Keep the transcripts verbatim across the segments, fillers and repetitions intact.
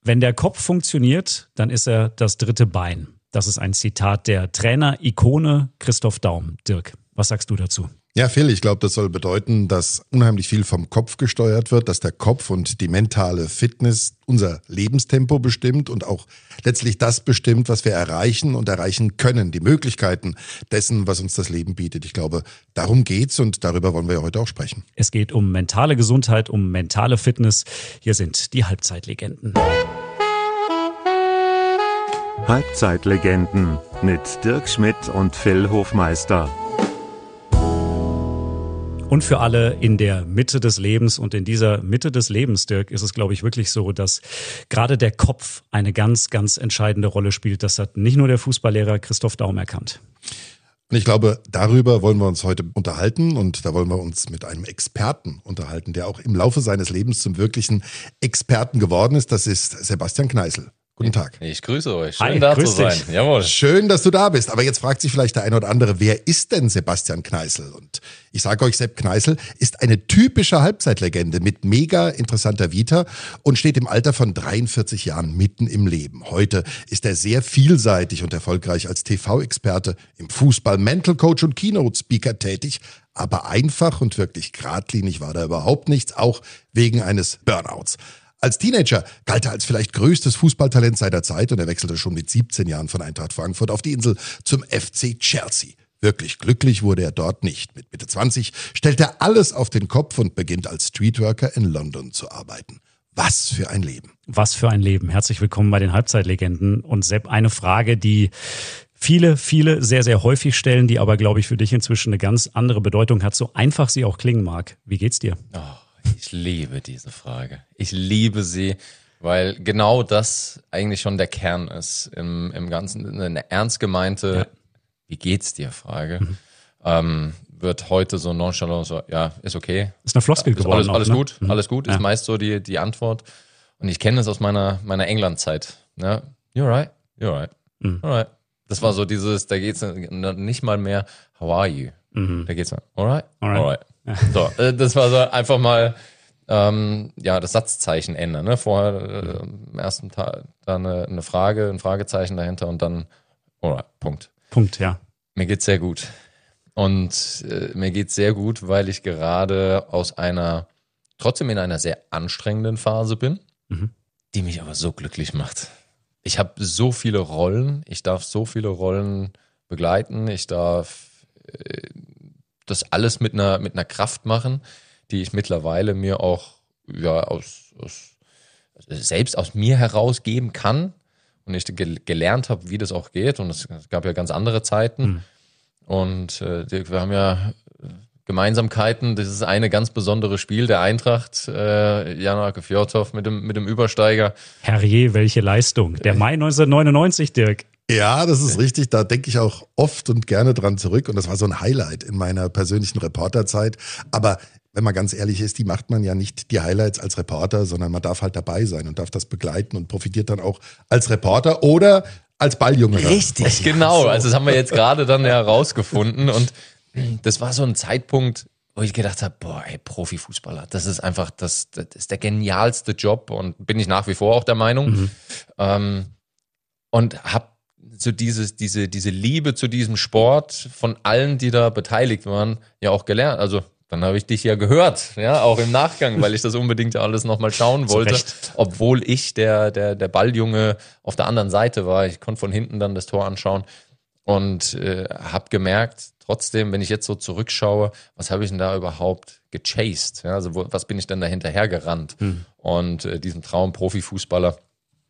Wenn der Kopf funktioniert, dann ist er das dritte Bein. Das ist ein Zitat der Trainer-Ikone Christoph Daum. Dirk, was sagst du dazu? Ja, Phil, ich glaube, das soll bedeuten, dass unheimlich viel vom Kopf gesteuert wird, dass der Kopf und die mentale Fitness unser Lebenstempo bestimmt und auch letztlich das bestimmt, was wir erreichen und erreichen können, die Möglichkeiten dessen, was uns das Leben bietet. Ich glaube, darum geht's und darüber wollen wir ja heute auch sprechen. Es geht um mentale Gesundheit, um mentale Fitness. Hier sind die Halbzeitlegenden. Halbzeitlegenden mit Dirk Schmidt und Phil Hofmeister. Und für alle in der Mitte des Lebens und in dieser Mitte des Lebens, Dirk, ist es, glaube ich, wirklich so, dass gerade der Kopf eine ganz, ganz entscheidende Rolle spielt. Das hat nicht nur der Fußballlehrer Christoph Daum erkannt. Und ich glaube, darüber wollen wir uns heute unterhalten und da wollen wir uns mit einem Experten unterhalten, der auch im Laufe seines Lebens zum wirklichen Experten geworden ist. Das ist Sebastian Kneißl. Guten Tag. Ich grüße euch. Schön, Hi, da zu grüß sein. dich. Jawohl. Schön, dass du da bist. Aber jetzt fragt sich vielleicht der eine oder andere, wer ist denn Sebastian Kneißl? Und ich sage euch, Sepp Kneißl ist eine typische Halbzeitlegende mit mega interessanter Vita und steht im Alter von dreiundvierzig Jahren mitten im Leben. Heute ist er sehr vielseitig und erfolgreich als T V-Experte, im Fußball, Mental Coach und Keynote-Speaker tätig. Aber einfach und wirklich geradlinig war da überhaupt nichts, auch wegen eines Burnouts. Als Teenager galt er als vielleicht größtes Fußballtalent seiner Zeit und er wechselte schon mit siebzehn Jahren von Eintracht Frankfurt auf die Insel zum F C Chelsea. Wirklich glücklich wurde er dort nicht. Mit Mitte zwanzig stellt er alles auf den Kopf und beginnt als Streetworker in London zu arbeiten. Was für ein Leben. Was für ein Leben. Herzlich willkommen bei den Halbzeitlegenden. Und Sepp, eine Frage, die viele, viele sehr, sehr häufig stellen, die aber, glaube ich, für dich inzwischen eine ganz andere Bedeutung hat, so einfach sie auch klingen mag. Wie geht's dir? Oh, ich liebe diese Frage. Ich liebe sie, weil genau das eigentlich schon der Kern ist. Im, im Ganzen eine ernst gemeinte, ja. Wie geht's dir Frage, mhm. ähm, wird heute so nonchalant so, ja, ist okay. Ist eine Floskel ist geworden. Alles, alles auch, gut, ne? alles gut, ist ja. meist so die, die Antwort. Und ich kenne es aus meiner, meiner England-Zeit. Ne? You're right, you're right, mhm. all right. Das war so dieses, da geht's nicht mal mehr, how are you? Mhm. Da geht's, alright, alright. alright. Ja. So, das war so einfach mal, ähm, ja, das Satzzeichen ändern. Ne? Vorher äh, im ersten Teil dann eine, eine Frage, ein Fragezeichen dahinter und dann, alright, Punkt. Punkt, ja. Mir geht's sehr gut. Und äh, mir geht's sehr gut, weil ich gerade aus einer, trotzdem in einer sehr anstrengenden Phase bin, mhm. die mich aber so glücklich macht. Ich habe so viele Rollen, ich darf so viele Rollen begleiten, ich darf äh, das alles mit einer mit einer Kraft machen, die ich mittlerweile mir auch ja aus, aus selbst aus mir herausgeben kann und ich ge- gelernt habe, wie das auch geht. Und es, es gab ja ganz andere Zeiten. Mhm. Und äh, wir haben ja Gemeinsamkeiten. Das ist eine ganz besondere Spiel der Eintracht, äh, Jana Fjordhoff mit dem mit dem Übersteiger. Herrje, welche Leistung. Der Mai neunzehnhundertneunundneunzig, Dirk. Ja, das ist richtig. Da denke ich auch oft und gerne dran zurück. Und das war so ein Highlight in meiner persönlichen Reporterzeit. Aber wenn man ganz ehrlich ist, die macht man ja nicht die Highlights als Reporter, sondern man darf halt dabei sein und darf das begleiten und profitiert dann auch als Reporter oder als Balljunge. Richtig, genau. Also das haben wir jetzt gerade dann herausgefunden. Und das war so ein Zeitpunkt, wo ich gedacht habe, boah, ey, Profifußballer, das ist einfach, das, das ist der genialste Job und bin ich nach wie vor auch der Meinung. Mhm. Ähm, und habe so dieses, diese, diese Liebe zu diesem Sport von allen, die da beteiligt waren, ja auch gelernt. Also dann habe ich dich ja gehört, ja, auch im Nachgang, weil ich das unbedingt alles nochmal schauen wollte, obwohl ich der, der, der Balljunge auf der anderen Seite war. Ich konnte von hinten dann das Tor anschauen und äh, habe gemerkt, trotzdem, wenn ich jetzt so zurückschaue, was habe ich denn da überhaupt gechased? Ja, also wo, was bin ich denn da hinterhergerannt? Hm. Und äh, diesen Traum Profifußballer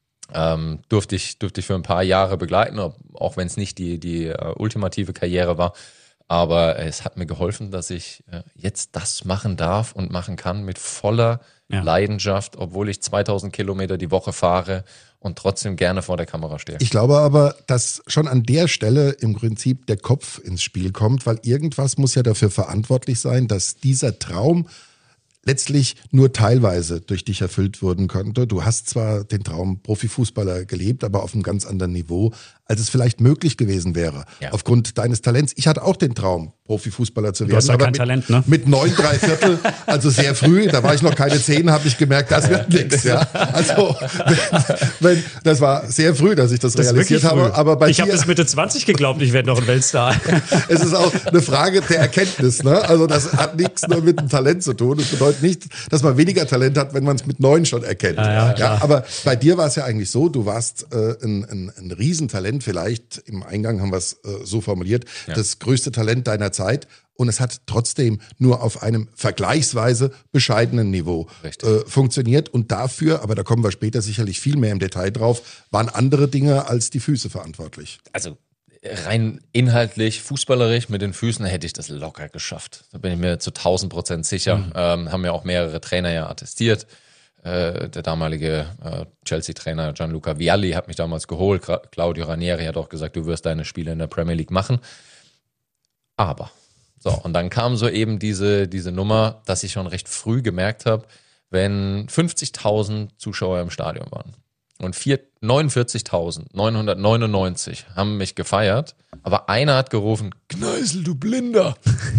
ähm, durfte ich durfte ich für ein paar Jahre begleiten, auch wenn es nicht die, die uh, ultimative Karriere war. Aber es hat mir geholfen, dass ich äh, jetzt das machen darf und machen kann mit voller ja. Leidenschaft, obwohl ich zweitausend Kilometer die Woche fahre und trotzdem gerne vor der Kamera stehe. Ich glaube aber, dass schon an der Stelle im Prinzip der Kopf ins Spiel kommt, weil irgendwas muss ja dafür verantwortlich sein, dass dieser Traum letztlich nur teilweise durch dich erfüllt wurden konnte. Du hast zwar den Traum Profifußballer gelebt, aber auf einem ganz anderen Niveau, als es vielleicht möglich gewesen wäre, ja. aufgrund deines Talents. Ich hatte auch den Traum, Profifußballer zu werden. Du hast ja aber kein mit, Talent, ne? Mit neun, drei Viertel, also sehr früh, da war ich noch keine zehn, habe ich gemerkt, das wird nichts. Ja. Also wenn, wenn, das war sehr früh, dass ich das, das realisiert habe. Aber bei ich dir, habe bis Mitte zwanzig geglaubt, ich werde noch ein Weltstar. Es ist auch eine Frage der Erkenntnis. Ne? Also das hat nichts nur mit dem Talent zu tun. Das bedeutet nicht, dass man weniger Talent hat, wenn man es mit neun schon erkennt. Ja, ja, ja, aber bei dir war es ja eigentlich so, du warst äh, ein, ein, ein Riesentalent, vielleicht im Eingang haben wir es äh, so formuliert, ja. das größte Talent deiner Zeit. Und es hat trotzdem nur auf einem vergleichsweise bescheidenen Niveau äh, funktioniert. Und dafür, aber da kommen wir später sicherlich viel mehr im Detail drauf, waren andere Dinge als die Füße verantwortlich. Also rein inhaltlich, fußballerisch mit den Füßen hätte ich das locker geschafft. Da bin ich mir zu tausend Prozent sicher. Mhm. Ähm, haben ja auch mehrere Trainer ja attestiert. Äh, der damalige äh, Chelsea-Trainer Gianluca Vialli hat mich damals geholt. Claudio Ranieri hat auch gesagt, du wirst deine Spiele in der Premier League machen. Aber, so, und dann kam so eben diese, diese Nummer, dass ich schon recht früh gemerkt habe, wenn fünfzigtausend Zuschauer im Stadion waren und neunundvierzigtausendneunhundertneunundneunzig haben mich gefeiert, aber einer hat gerufen, Kneißl, du Blinder.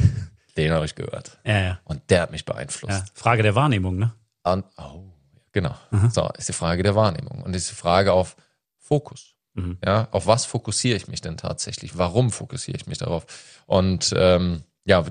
Den habe ich gehört. Ja, ja. Und der hat mich beeinflusst. Ja, Frage der Wahrnehmung, ne? Und, oh, genau. Mhm. So, ist die Frage der Wahrnehmung. Und ist die Frage auf Fokus. Mhm. Ja, auf was fokussiere ich mich denn tatsächlich? Warum fokussiere ich mich darauf? Und ähm, ja,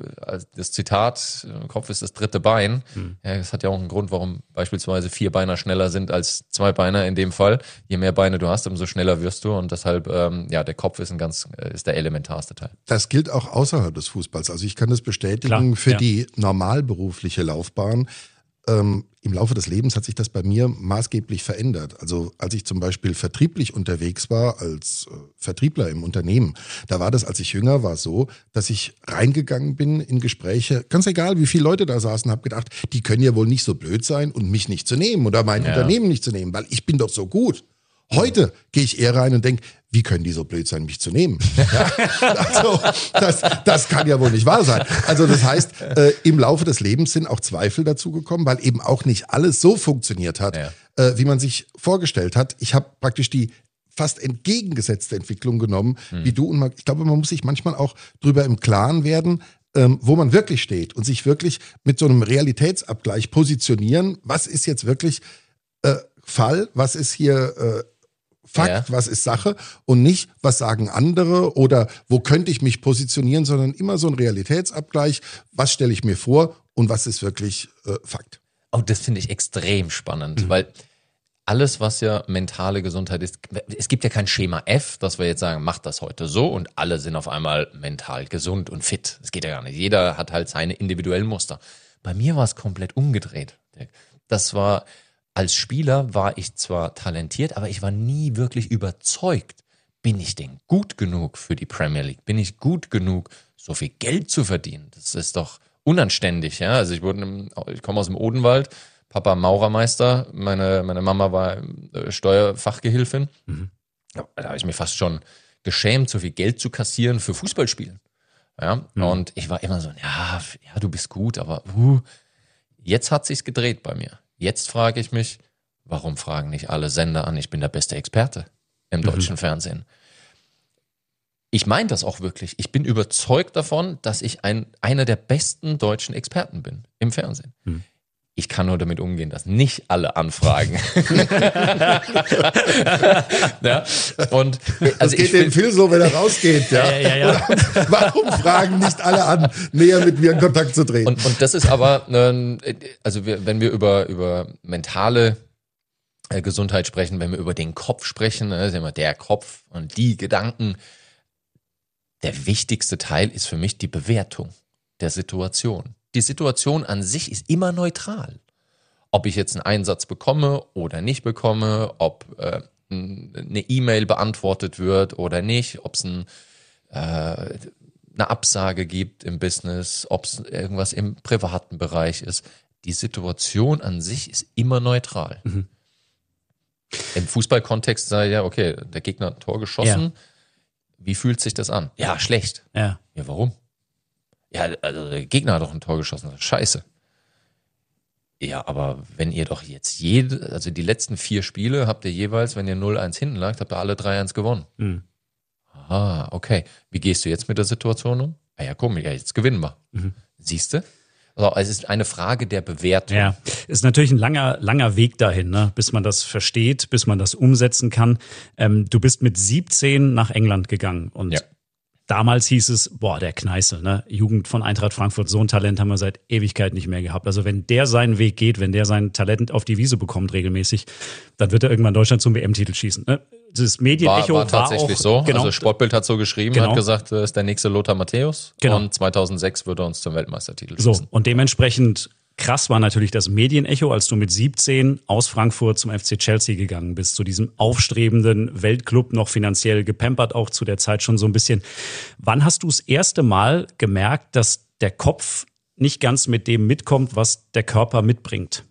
das Zitat, Kopf ist das dritte Bein. Mhm. Ja, das hat ja auch einen Grund, warum beispielsweise Vierbeiner schneller sind als Zweibeiner in dem Fall. Je mehr Beine du hast, umso schneller wirst du. Und deshalb, ähm, ja, der Kopf ist ein ganz, ist der elementarste Teil. Das gilt auch außerhalb des Fußballs. Also ich kann das bestätigen. Klar, für ja. die normalberufliche Laufbahn. Ähm, im Laufe des Lebens hat sich das bei mir maßgeblich verändert. Also als ich zum Beispiel vertrieblich unterwegs war, als äh, Vertriebler im Unternehmen, da war das, als ich jünger war, so, dass ich reingegangen bin in Gespräche, ganz egal, wie viele Leute da saßen, habe gedacht, die können ja wohl nicht so blöd sein und mich nicht zu nehmen oder mein ja. Unternehmen nicht zu nehmen, weil ich bin doch so gut. Heute gehe ich eher rein und denke, wie können die so blöd sein, mich zu nehmen? Ja, also, das, das kann ja wohl nicht wahr sein. Also das heißt, äh, im Laufe des Lebens sind auch Zweifel dazugekommen, weil eben auch nicht alles so funktioniert hat, ja. äh, wie man sich vorgestellt hat. Ich habe praktisch die fast entgegengesetzte Entwicklung genommen, hm. wie du. Und man, ich glaube, man muss sich manchmal auch drüber im Klaren werden, ähm, wo man wirklich steht und sich wirklich mit so einem Realitätsabgleich positionieren. Was ist jetzt wirklich äh, Fall? Was ist hier äh, Fakt, ja. was ist Sache und nicht, was sagen andere oder wo könnte ich mich positionieren, sondern immer so ein Realitätsabgleich, was stelle ich mir vor und was ist wirklich äh, Fakt. Oh, das finde ich extrem spannend, mhm. weil alles, was ja mentale Gesundheit ist, es gibt ja kein Schema F, dass wir jetzt sagen, macht das heute so und alle sind auf einmal mental gesund und fit. Das geht ja gar nicht. Jeder hat halt seine individuellen Muster. Bei mir war es komplett umgedreht. Das war... Als Spieler war ich zwar talentiert, aber ich war nie wirklich überzeugt. Bin ich denn gut genug für die Premier League? Bin ich gut genug, so viel Geld zu verdienen? Das ist doch unanständig, ja. Also ich wurde, im, ich komme aus dem Odenwald, Papa Maurermeister, meine, meine Mama war Steuerfachgehilfin. Mhm. Da habe ich mir fast schon geschämt, so viel Geld zu kassieren für Fußballspielen. Ja, mhm. Und ich war immer so, ja, ja, du bist gut, aber uh. Jetzt hat sich's gedreht bei mir. Jetzt frage ich mich, warum fragen nicht alle Sender an, ich bin der beste Experte im deutschen mhm. Fernsehen? Ich meine das auch wirklich. Ich bin überzeugt davon, dass ich ein, einer der besten deutschen Experten bin im Fernsehen. Mhm. Ich kann nur damit umgehen, dass nicht alle anfragen. ja, und, also das geht dem Phil so, wenn er rausgeht. Ja? Ja, ja, ja. Warum fragen nicht alle an, näher mit mir in Kontakt zu treten? Und, und das ist aber, also wir, wenn wir über, über mentale Gesundheit sprechen, wenn wir über den Kopf sprechen, ist immer der Kopf und die Gedanken. Der wichtigste Teil ist für mich die Bewertung der Situation. Die Situation an sich ist immer neutral. Ob ich jetzt einen Einsatz bekomme oder nicht bekomme, ob äh, eine E-Mail beantwortet wird oder nicht, ob es ein, äh, eine Absage gibt im Business, ob es irgendwas im privaten Bereich ist. Die Situation an sich ist immer neutral. Mhm. Im Fußballkontext sage ich ja, okay, der Gegner hat ein Tor geschossen. Ja. Wie fühlt sich das an? Ja, schlecht. Ja. Ja, warum? Ja, also der Gegner hat doch ein Tor geschossen. Scheiße. Ja, aber wenn ihr doch jetzt jede, also die letzten vier Spiele habt ihr jeweils, wenn ihr null eins hinten lagt, habt ihr alle drei eins gewonnen. Mhm. Ah, okay. Wie gehst du jetzt mit der Situation um? Ah ja, komm, ja, jetzt gewinnen wir. Mhm. Siehst du? Also, es ist eine Frage der Bewertung. Ja, ist natürlich ein langer, langer Weg dahin, ne? Bis man das versteht, bis man das umsetzen kann. Ähm, du bist mit siebzehn nach England gegangen und ja. Damals hieß es, boah, der Kneißl, ne? Jugend von Eintracht Frankfurt, so ein Talent haben wir seit Ewigkeit nicht mehr gehabt. Also wenn der seinen Weg geht, wenn der sein Talent auf die Wiese bekommt regelmäßig, dann wird er irgendwann Deutschland zum W M-Titel schießen. Ne? Das Medienecho war, war tatsächlich war auch, so. Genau, also Sportbild hat so geschrieben, genau. hat gesagt, er ist der nächste Lothar Matthäus. Genau. Und zweitausendsechs würde er uns zum Weltmeistertitel so, schießen. Und dementsprechend krass war natürlich das Medienecho, als du mit siebzehn aus Frankfurt zum F C Chelsea gegangen bist, zu diesem aufstrebenden Weltclub, noch finanziell gepampert, auch zu der Zeit schon so ein bisschen. Wann hast du das erste Mal gemerkt, dass der Kopf nicht ganz mit dem mitkommt, was der Körper mitbringt?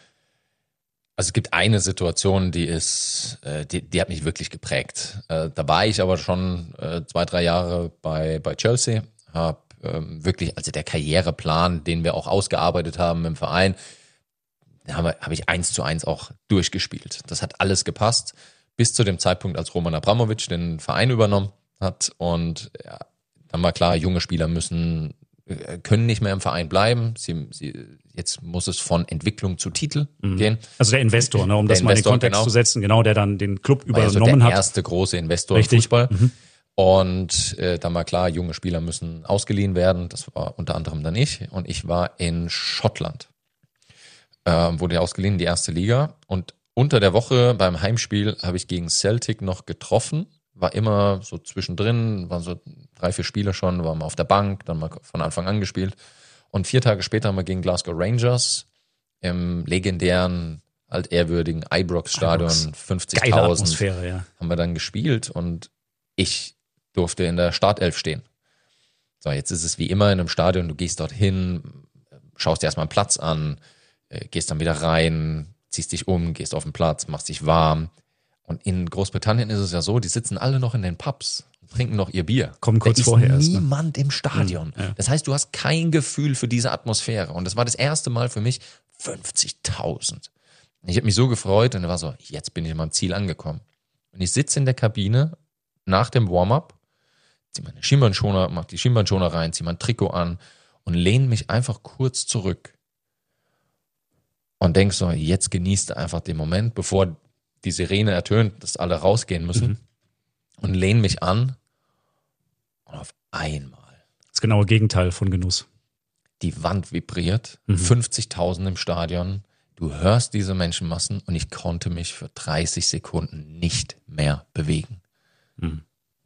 Also es gibt eine Situation, die ist, die, die hat mich wirklich geprägt. Da war ich aber schon zwei, drei Jahre bei, bei Chelsea, habe wirklich, also der Karriereplan, den wir auch ausgearbeitet haben im Verein, habe, habe ich eins zu eins auch durchgespielt. Das hat alles gepasst, bis zu dem Zeitpunkt, als Roman Abramovic den Verein übernommen hat. Und ja, dann war klar, junge Spieler müssen, können nicht mehr im Verein bleiben. Sie, sie, jetzt muss es von Entwicklung zu Titel mhm. gehen. Also der Investor, ne, um der das mal in den Kontext genau. zu setzen, genau, der dann den Club übernommen also der hat. Der erste große Investor Richtig. im Fußball. Mhm. Und äh, dann war klar, junge Spieler müssen ausgeliehen werden. Das war unter anderem dann ich. Und ich war in Schottland. Äh, wurde ausgeliehen in die erste Liga. Und unter der Woche beim Heimspiel habe ich gegen Celtic noch getroffen. War immer so zwischendrin, waren so drei, vier Spiele schon, waren mal auf der Bank, dann mal von Anfang an gespielt. Und vier Tage später haben wir gegen Glasgow Rangers im legendären, altehrwürdigen Ibrox-Stadion, fünfzigtausend, Atmosphäre, ja. haben wir dann gespielt. Und ich durfte in der Startelf stehen. So, jetzt ist es wie immer in einem Stadion, du gehst dorthin, schaust dir erstmal einen Platz an, gehst dann wieder rein, ziehst dich um, gehst auf den Platz, machst dich warm. Und in Großbritannien ist es ja so, die sitzen alle noch in den Pubs und trinken noch ihr Bier. Kommen kurz da vorher ist erst, ne? niemand im Stadion. Ja. Das heißt, du hast kein Gefühl für diese Atmosphäre. Und das war das erste Mal für mich fünfzigtausend. Ich habe mich so gefreut und war so, jetzt bin ich an meinem Ziel angekommen. Und ich sitze in der Kabine nach dem Warm-up, zieh meine Schienbeinschoner, mach die Schienbeinschoner rein, zieh mein Trikot an und lehne mich einfach kurz zurück. Und denk so, jetzt genießt du einfach den Moment, bevor die Sirene ertönt, dass alle rausgehen müssen. Mhm. Und lehne mich an und auf einmal. Das genaue Gegenteil von Genuss. Die Wand vibriert, Mhm. fünfzigtausend im Stadion. Du hörst diese Menschenmassen und ich konnte mich für dreißig Sekunden nicht mehr bewegen. Mhm.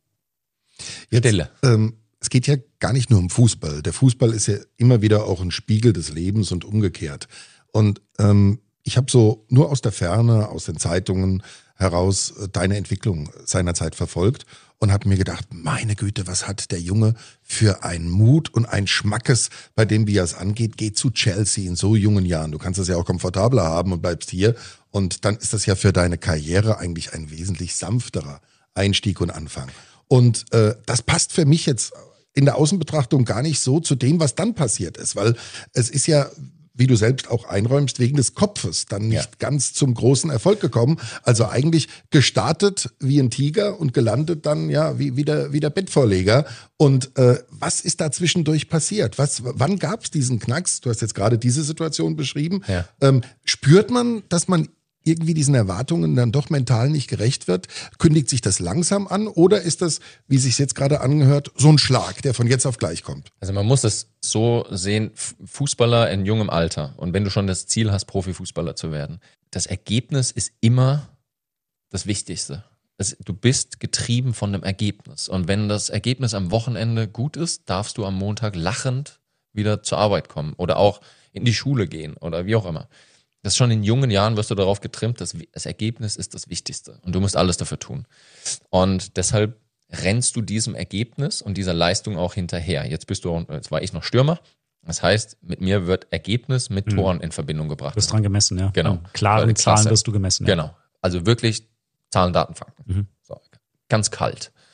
Jetzt, Stille. Ähm, es geht ja gar nicht nur um Fußball. Der Fußball ist ja immer wieder auch ein Spiegel des Lebens und umgekehrt. Und ähm, ich habe so nur aus der Ferne, aus den Zeitungen heraus äh, deine Entwicklung seinerzeit verfolgt und habe mir gedacht, meine Güte, was hat der Junge für einen Mut und ein Schmackes, bei dem, wie er es angeht, geht zu Chelsea in so jungen Jahren. Du kannst das ja auch komfortabler haben und bleibst hier. Und dann ist das ja für deine Karriere eigentlich ein wesentlich sanfterer Einstieg und Anfang. Und äh, das passt für mich jetzt in der Außenbetrachtung gar nicht so zu dem, was dann passiert ist, weil es ist ja, wie du selbst auch einräumst, wegen des Kopfes dann nicht ja. ganz zum großen Erfolg gekommen. Also eigentlich gestartet wie ein Tiger und gelandet dann ja wie, wie, der, wie der Bettvorleger. Und äh, was ist da zwischendurch passiert? Was, wann gab es diesen Knacks? Du hast jetzt gerade diese Situation beschrieben. Ja. Ähm, spürt man, dass man irgendwie diesen Erwartungen dann doch mental nicht gerecht wird? Kündigt sich das langsam an oder ist das, wie sich jetzt gerade angehört, so ein Schlag, der von jetzt auf gleich kommt? Also man muss es so sehen, Fußballer in jungem Alter und wenn du schon das Ziel hast, Profifußballer zu werden, das Ergebnis ist immer das Wichtigste. Das, du bist getrieben von dem Ergebnis und wenn das Ergebnis am Wochenende gut ist, darfst du am Montag lachend wieder zur Arbeit kommen oder auch in die Schule gehen oder wie auch immer. Das schon in jungen Jahren wirst du darauf getrimmt, dass das Ergebnis ist das Wichtigste und du musst alles dafür tun. Und deshalb rennst du diesem Ergebnis und dieser Leistung auch hinterher. Jetzt bist du, jetzt war ich noch Stürmer. Das heißt, mit mir wird Ergebnis mit Toren in Verbindung gebracht. Du wirst dran gemessen, ja. Genau. An klaren Zahlen wirst du gemessen. Ja. Genau. Also wirklich Zahlen, Daten, Fakten. Mhm. So. Ganz kalt.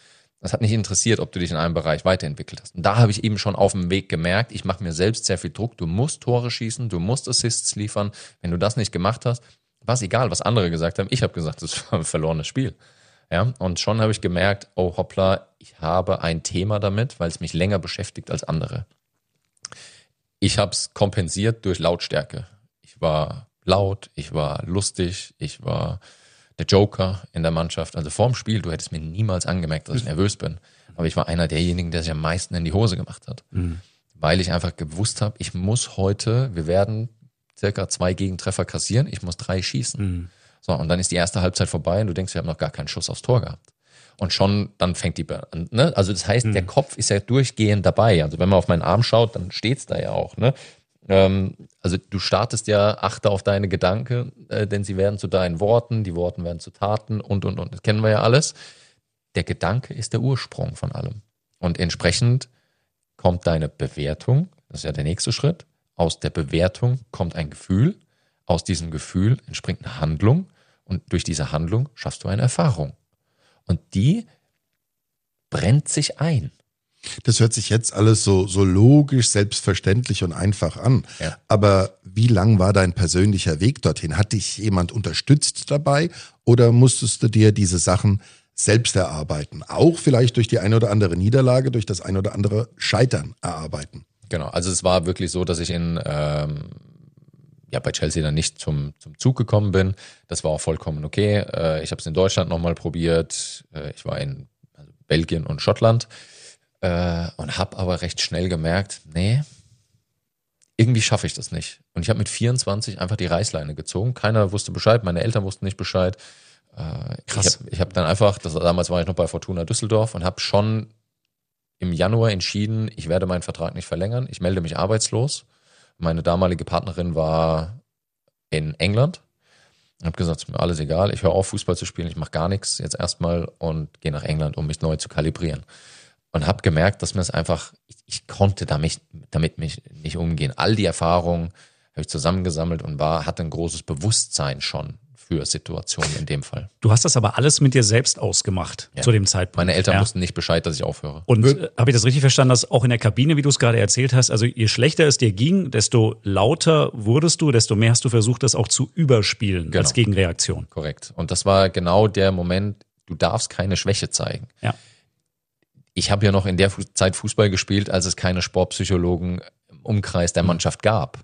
Das hat nicht interessiert, ob du dich in einem Bereich weiterentwickelt hast. Und da habe ich eben schon auf dem Weg gemerkt, ich mache mir selbst sehr viel Druck. Du musst Tore schießen, du musst Assists liefern. Wenn du das nicht gemacht hast, war es egal, was andere gesagt haben. Ich habe gesagt, das war ein verlorenes Spiel. Ja, und schon habe ich gemerkt, oh hoppla, ich habe ein Thema damit, weil es mich länger beschäftigt als andere. Ich habe es kompensiert durch Lautstärke. Ich war laut, ich war lustig, ich war der Joker in der Mannschaft. Also vorm Spiel, du hättest mir niemals angemerkt, dass ich nervös bin. Aber ich war einer derjenigen, der sich am meisten in die Hose gemacht hat. Mhm. Weil ich einfach gewusst habe, ich muss heute, wir werden circa zwei Gegentreffer kassieren, ich muss drei schießen. Mhm. So, und dann ist die erste Halbzeit vorbei und du denkst, wir haben noch gar keinen Schuss aufs Tor gehabt. Und schon, dann fängt die an, ne? Also das heißt, mhm. der Kopf ist ja durchgehend dabei. Also wenn man auf meinen Arm schaut, dann steht's da ja auch, ne? Ähm, also du startest ja, achte auf deine Gedanken, äh, denn sie werden zu deinen Worten, die Worten werden zu Taten und, und, und. Das kennen wir ja alles. Der Gedanke ist der Ursprung von allem. Und entsprechend kommt deine Bewertung, das ist ja der nächste Schritt. Aus der Bewertung kommt ein Gefühl. Aus diesem Gefühl entspringt eine Handlung. Und durch diese Handlung schaffst du eine Erfahrung. Und die brennt sich ein. Das hört sich jetzt alles so, so logisch, selbstverständlich und einfach an. Ja. Aber wie lang war dein persönlicher Weg dorthin? Hat dich jemand unterstützt dabei oder musstest du dir diese Sachen selbst erarbeiten? Auch vielleicht durch die eine oder andere Niederlage, durch das ein oder andere Scheitern erarbeiten? Genau, also es war wirklich so, dass ich in ähm, ja bei Chelsea dann nicht zum, zum Zug gekommen bin. Das war auch vollkommen okay. Äh, ich habe es in Deutschland nochmal probiert. Äh, ich war in also Belgien und Schottland. Äh, und habe aber recht schnell gemerkt, nee, irgendwie schaffe ich das nicht. Und ich habe mit vierundzwanzig einfach die Reißleine gezogen. Keiner wusste Bescheid, meine Eltern wussten nicht Bescheid. Äh, Krass. Ich habe ich hab dann einfach, das, damals war ich noch bei Fortuna Düsseldorf und habe schon im Januar entschieden, ich werde meinen Vertrag nicht verlängern. Ich melde mich arbeitslos. Meine damalige Partnerin war in England. Ich habe gesagt, es ist mir alles egal. Ich höre auf, Fußball zu spielen. Ich mache gar nichts jetzt erstmal und gehe nach England, um mich neu zu kalibrieren. Und habe gemerkt, dass mir es einfach, ich, ich konnte damit, damit mich nicht umgehen. All die Erfahrungen habe ich zusammengesammelt und war, hatte ein großes Bewusstsein schon für Situationen in dem Fall. Du hast das aber alles mit dir selbst ausgemacht Ja. zu dem Zeitpunkt. Meine Eltern ja. wussten nicht Bescheid, dass ich aufhöre. Und äh, habe ich das richtig verstanden, dass auch in der Kabine, wie du es gerade erzählt hast, also je schlechter es dir ging, desto lauter wurdest du, desto mehr hast du versucht, das auch zu überspielen Genau. als Gegenreaktion. Korrekt. Und das war genau der Moment, du darfst keine Schwäche zeigen. Ja. Ich habe ja noch in der Zeit Fußball gespielt, als es keine Sportpsychologen im Umkreis der Mannschaft gab.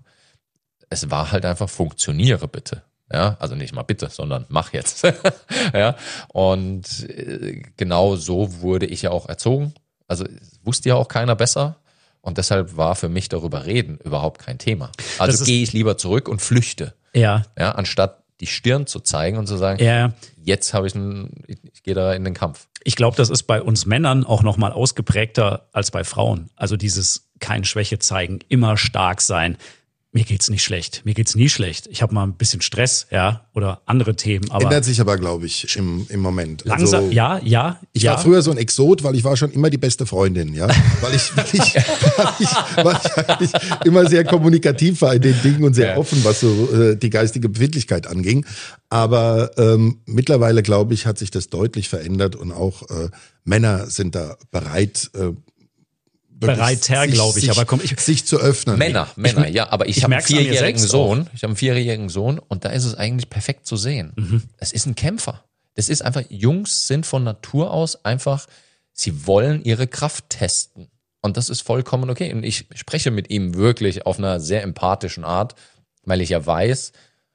Es war halt einfach, funktioniere bitte. Ja, also nicht mal bitte, sondern mach jetzt. Ja, und äh, genau so wurde ich ja auch erzogen. Also wusste ja auch keiner besser. Und deshalb war für mich darüber reden überhaupt kein Thema. Also gehe ich lieber zurück und flüchte. Ja. Ja, anstatt die Stirn zu zeigen und zu sagen, Ja. jetzt habe ich einen, ich, ich gehe da in den Kampf. Ich glaube, das ist bei uns Männern auch noch mal ausgeprägter als bei Frauen. Also dieses keine Schwäche zeigen, immer stark sein. Mir geht's nicht schlecht, mir geht's nie schlecht. Ich habe mal ein bisschen Stress, ja, oder andere Themen. Aber ändert sich aber, glaube ich, im, im Moment. Langsam, also, ja, ja. Ich ja. war früher so ein Exot, weil ich war schon immer die beste Freundin, ja. Weil ich, weil ich, weil ich, weil ich eigentlich immer sehr kommunikativ war in den Dingen und sehr Ja. offen, was so äh, die geistige Befindlichkeit anging. Aber ähm, mittlerweile, glaube ich, hat sich das deutlich verändert und auch äh, Männer sind da bereit, äh, Bereiter, sich- glaube ich, sich, aber komm, ich- sich zu öffnen. Männer, Männer, ja, aber ich, ich habe einen merk's an mir vierjährigen selbst Sohn, ich habe einen vierjährigen Sohn und da ist es eigentlich perfekt zu sehen. Mhm. Es ist ein Kämpfer. Das ist einfach, Jungs sind von Natur aus einfach, sie wollen ihre Kraft testen. Und das ist vollkommen okay. Und ich spreche mit ihm wirklich auf einer sehr empathischen Art, weil ich ja weiß,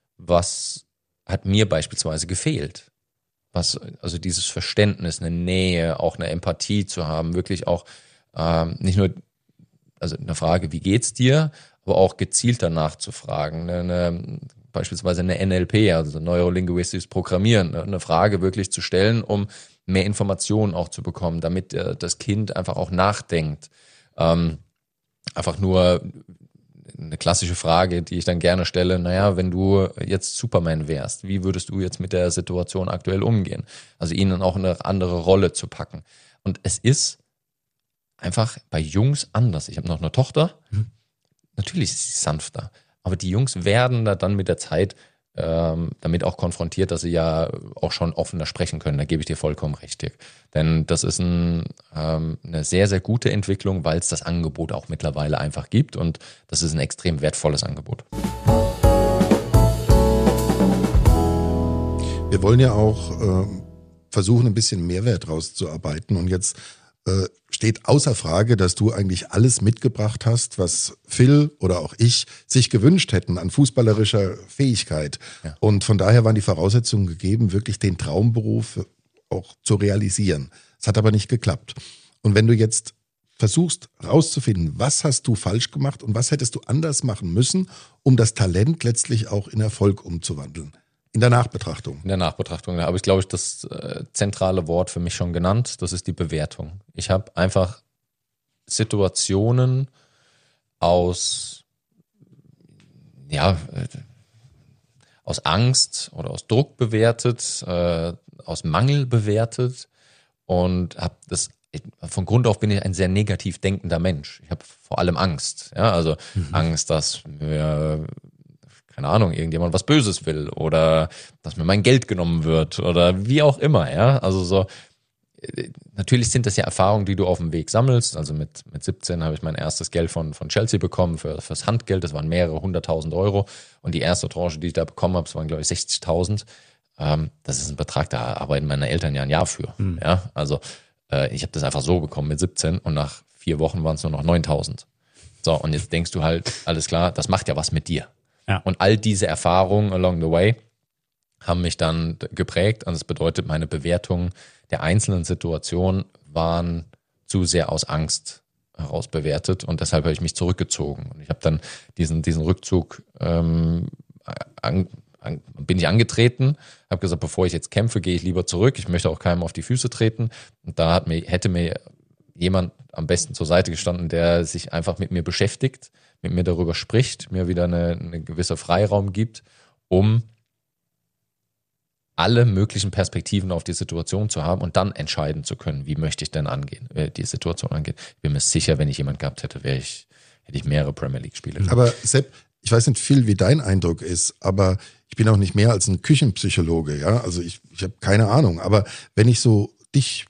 was hat mir beispielsweise gefehlt. Was, also dieses Verständnis, eine Nähe, auch eine Empathie zu haben, wirklich auch ähm, nicht nur also eine Frage, wie geht's dir, aber auch gezielt danach zu fragen. Eine, eine, beispielsweise eine N L P, also neurolinguistisches Programmieren, eine Frage wirklich zu stellen, um mehr Informationen auch zu bekommen, damit äh, das Kind einfach auch nachdenkt. Ähm, einfach nur eine klassische Frage, die ich dann gerne stelle, naja, wenn du jetzt Superman wärst, wie würdest du jetzt mit der Situation aktuell umgehen? Also ihnen auch eine andere Rolle zu packen. Und es ist einfach bei Jungs anders. Ich habe noch eine Tochter. Mhm. Natürlich ist sie sanfter. Aber die Jungs werden da dann mit der Zeit ähm, damit auch konfrontiert, dass sie ja auch schon offener sprechen können. Da gebe ich dir vollkommen recht, Dirk. Denn das ist ein, ähm, eine sehr, sehr gute Entwicklung, weil es das Angebot auch mittlerweile einfach gibt und das ist ein extrem wertvolles Angebot. Wir wollen ja auch äh, versuchen, ein bisschen Mehrwert rauszuarbeiten und jetzt äh, steht außer Frage, dass du eigentlich alles mitgebracht hast, was Phil oder auch ich sich gewünscht hätten an fußballerischer Fähigkeit. Ja. Und von daher waren die Voraussetzungen gegeben, wirklich den Traumberuf auch zu realisieren. Es hat aber nicht geklappt. Und wenn du jetzt versuchst rauszufinden, was hast du falsch gemacht und was hättest du anders machen müssen, um das Talent letztlich auch in Erfolg umzuwandeln? In der Nachbetrachtung. In der Nachbetrachtung, da habe ich, glaube ich, das äh, zentrale Wort für mich schon genannt. Das ist die Bewertung. Ich habe einfach Situationen aus, ja, äh, aus Angst oder aus Druck bewertet, äh, aus Mangel bewertet und habe das, von Grund auf bin ich ein sehr negativ denkender Mensch. Ich habe vor allem Angst. Ja, also mhm. Angst, dass mir keine Ahnung, irgendjemand was Böses will oder dass mir mein Geld genommen wird oder wie auch immer, ja. Also so, natürlich sind das ja Erfahrungen, die du auf dem Weg sammelst. Also mit, mit siebzehn habe ich mein erstes Geld von, von Chelsea bekommen für, fürs Handgeld. Das waren mehrere hunderttausend Euro. Und die erste Tranche, die ich da bekommen habe, das waren, glaube ich, sechzigtausend. Ähm, das ist ein Betrag, da arbeiten meine Eltern ja ein Jahr für. Mhm. Ja, also äh, ich habe das einfach so bekommen mit siebzehn und nach vier Wochen waren es nur noch neuntausend. So, und jetzt denkst du halt, alles klar, das macht ja was mit dir. Ja. Und all diese Erfahrungen along the way haben mich dann geprägt. Und das bedeutet, meine Bewertungen der einzelnen Situationen waren zu sehr aus Angst heraus bewertet. Und deshalb habe ich mich zurückgezogen. Und ich habe dann diesen, diesen Rückzug, ähm, an, an, bin ich angetreten, habe gesagt, bevor ich jetzt kämpfe, gehe ich lieber zurück. Ich möchte auch keinem auf die Füße treten. Und da hat mir, hätte mir jemand am besten zur Seite gestanden, der sich einfach mit mir beschäftigt, mit mir darüber spricht, mir wieder eine, eine gewisse Freiraum gibt, um alle möglichen Perspektiven auf die Situation zu haben und dann entscheiden zu können, wie möchte ich denn angehen, äh, die Situation angehen. Ich bin mir sicher, wenn ich jemanden gehabt hätte, wäre ich, hätte ich mehrere Premier League Spiele gehabt. Aber Sepp, ich weiß nicht viel, wie dein Eindruck ist, aber ich bin auch nicht mehr als ein Küchenpsychologe, ja. Also ich, ich habe keine Ahnung. Aber wenn ich so dich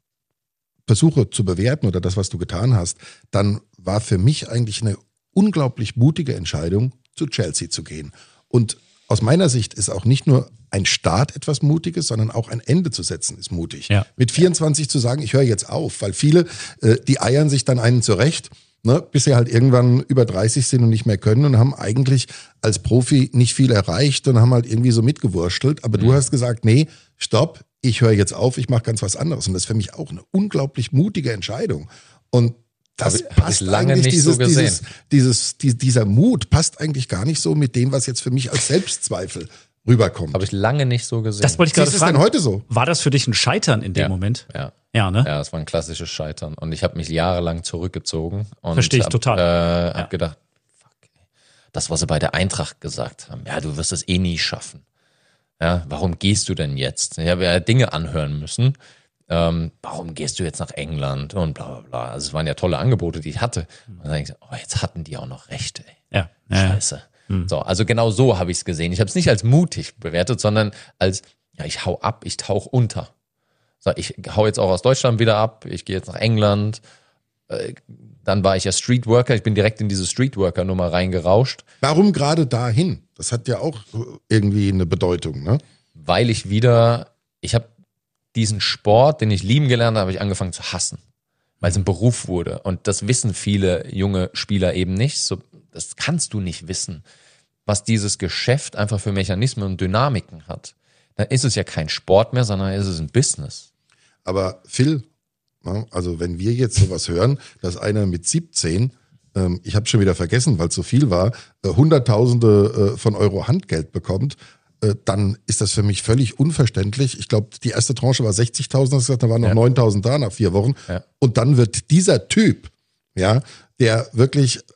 versuche zu bewerten oder das, was du getan hast, dann war für mich eigentlich eine unglaublich mutige Entscheidung, zu Chelsea zu gehen. Und aus meiner Sicht ist auch nicht nur ein Start etwas Mutiges, sondern auch ein Ende zu setzen ist mutig. Ja. Mit vierundzwanzig zu sagen, ich höre jetzt auf, weil viele, äh, die eiern sich dann einen zurecht, ne, bis sie halt irgendwann über dreißig sind und nicht mehr können und haben eigentlich als Profi nicht viel erreicht und haben halt irgendwie so mitgewurstelt. Aber mhm. du hast gesagt, nee, stopp, ich höre jetzt auf, ich mache ganz was anderes. Und das ist für mich auch eine unglaublich mutige Entscheidung. Und das hab, passt hab lange eigentlich, nicht dieses, so gesehen. dieses, dieses, dieser Mut passt eigentlich gar nicht so mit dem, was jetzt für mich als Selbstzweifel rüberkommt. Habe ich lange nicht so gesehen. Das wollte ich gerade Ist es fragen. denn heute so? War das für dich ein Scheitern in dem ja, Moment? Ja. Ja, ne? Ja, das war ein klassisches Scheitern. Und ich habe mich jahrelang zurückgezogen. Und Verstehe ich hab, total. Äh, ja. hab gedacht, fuck, das, was sie bei der Eintracht gesagt haben, ja, du wirst es eh nie schaffen. Ja, warum gehst du denn jetzt? Ich habe ja Dinge anhören müssen. Ähm, warum gehst du jetzt nach England und bla bla bla. Also es waren ja tolle Angebote, die ich hatte. Und dann denke ich, oh, jetzt hatten die auch noch recht, ey. Ja. ja Scheiße. Ja. Hm. So, also genau so habe ich es gesehen. Ich habe es nicht als mutig bewertet, sondern als, ja, ich hau ab, ich tauche unter. So, ich hau jetzt auch aus Deutschland wieder ab, ich gehe jetzt nach England. Äh, dann war ich ja Streetworker, ich bin direkt in diese Streetworker-Nummer reingerauscht. Warum gerade dahin? Das hat ja auch irgendwie eine Bedeutung, ne? Weil ich wieder, ich habe diesen Sport, den ich lieben gelernt habe, habe ich angefangen zu hassen, weil es ein Beruf wurde. Und das wissen viele junge Spieler eben nicht. So, das kannst du nicht wissen, was dieses Geschäft einfach für Mechanismen und Dynamiken hat. Dann ist es ja kein Sport mehr, sondern ist es ein Business. Aber Phil, also wenn wir jetzt sowas hören, dass einer mit siebzehn, ähm, ich habe schon wieder vergessen, weil es so viel war, äh, Hunderttausende äh, von Euro Handgeld bekommt, dann ist das für mich völlig unverständlich. Ich glaube, die erste Tranche war sechzigtausend, hast gesagt, da waren noch ja. neuntausend da nach vier Wochen. Ja. Und dann wird dieser Typ, ja, der wirklich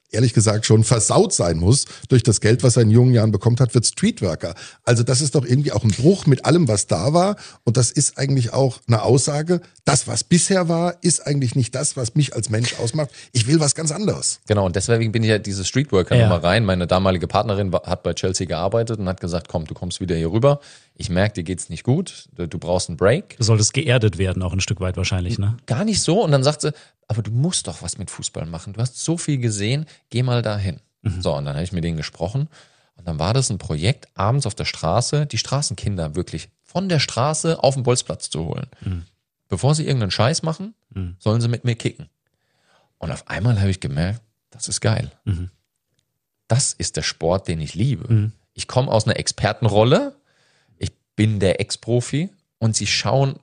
ehrlich gesagt schon versaut sein muss durch das Geld, was er in jungen Jahren bekommen hat, wird Streetworker. Also das ist doch irgendwie auch ein Bruch mit allem, was da war. Und das ist eigentlich auch eine Aussage, das, was bisher war, ist eigentlich nicht das, was mich als Mensch ausmacht. Ich will was ganz anderes. Genau, und deswegen bin ich ja diese Streetworker-Nummer rein. Meine damalige Partnerin war, hat bei Chelsea gearbeitet und hat gesagt, komm, du kommst wieder hier rüber. Ich merke, dir geht's nicht gut. Du, du brauchst einen Break. Du solltest geerdet werden, auch ein Stück weit wahrscheinlich, ne? Gar nicht so. Und dann sagt sie, aber du musst doch was mit Fußball machen. Du hast so viel gesehen, geh mal dahin. Mhm. So, und dann habe ich mit denen gesprochen. Und dann war das ein Projekt, abends auf der Straße, die Straßenkinder wirklich von der Straße auf den Bolzplatz zu holen. Mhm. Bevor sie irgendeinen Scheiß machen, mhm. sollen sie mit mir kicken. Und auf einmal habe ich gemerkt, das ist geil. Mhm. Das ist der Sport, den ich liebe. Mhm. Ich komme aus einer Expertenrolle. Ich bin der Ex-Profi. Und sie schauen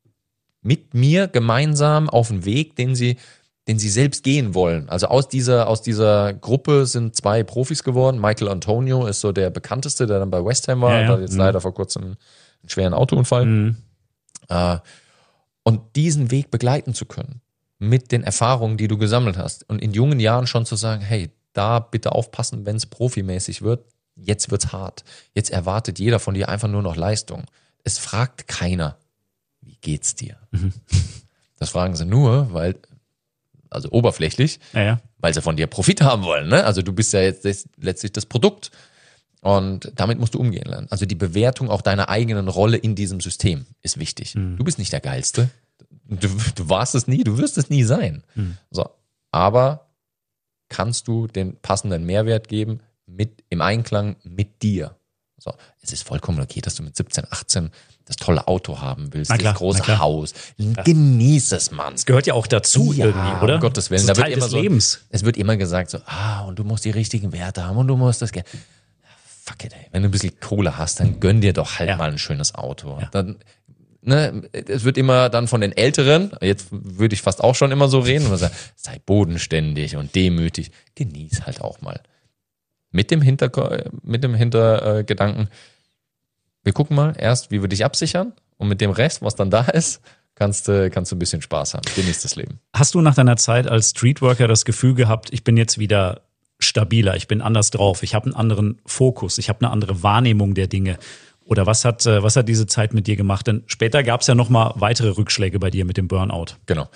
mit mir gemeinsam auf den Weg, den sie, den sie selbst gehen wollen. Also aus dieser, aus dieser Gruppe sind zwei Profis geworden. Michael Antonio ist so der bekannteste, der dann bei West Ham war. Ja, ja. Hat jetzt mhm. leider vor kurzem einen schweren Autounfall. Mhm. Äh, und diesen Weg begleiten zu können mit den Erfahrungen, die du gesammelt hast. Und in jungen Jahren schon zu sagen, hey, da bitte aufpassen, wenn es profimäßig wird. Jetzt wird's hart. Jetzt erwartet jeder von dir einfach nur noch Leistung. Es fragt keiner, wie geht's dir? Mhm. Das fragen sie nur, weil, also oberflächlich, ja, ja. weil sie von dir Profit haben wollen. Ne? Also du bist ja jetzt das, letztlich das Produkt. Und damit musst du umgehen lernen. Also die Bewertung auch deiner eigenen Rolle in diesem System ist wichtig. Mhm. Du bist nicht der Geilste. Du, du warst es nie, du wirst es nie sein. Mhm. So, aber kannst du den passenden Mehrwert geben mit, im Einklang mit dir? So, es ist vollkommen okay, dass du mit siebzehn, achtzehn das tolle Auto haben willst, klar, das große Haus. Ja. Genieß es, Mann. Das gehört ja auch dazu ja, irgendwie, oder? Um Gottes Willen. Das ist da Teil wird immer des so, Lebens. Es wird immer gesagt so, ah, und du musst die richtigen Werte haben und du musst das Geld. Fuck it, ey. Wenn du ein bisschen Kohle hast, dann gönn dir doch halt ja. mal ein schönes Auto. Ja. Dann, ne, es wird immer dann von den Älteren, jetzt würde ich fast auch schon immer so reden, und sagen, sei bodenständig und demütig. Genieß halt auch mal. Mit dem Hinter, mit dem Hintergedanken, wir gucken mal erst, wie wir dich absichern, und mit dem Rest, was dann da ist, kannst du, kannst du ein bisschen Spaß haben. Genieß das Leben. Hast du nach deiner Zeit als Streetworker das Gefühl gehabt, ich bin jetzt wieder stabiler, ich bin anders drauf, ich habe einen anderen Fokus, ich habe eine andere Wahrnehmung der Dinge? Oder was hat, was hat diese Zeit mit dir gemacht? Denn später gab es ja nochmal weitere Rückschläge bei dir mit dem Burnout. Genau.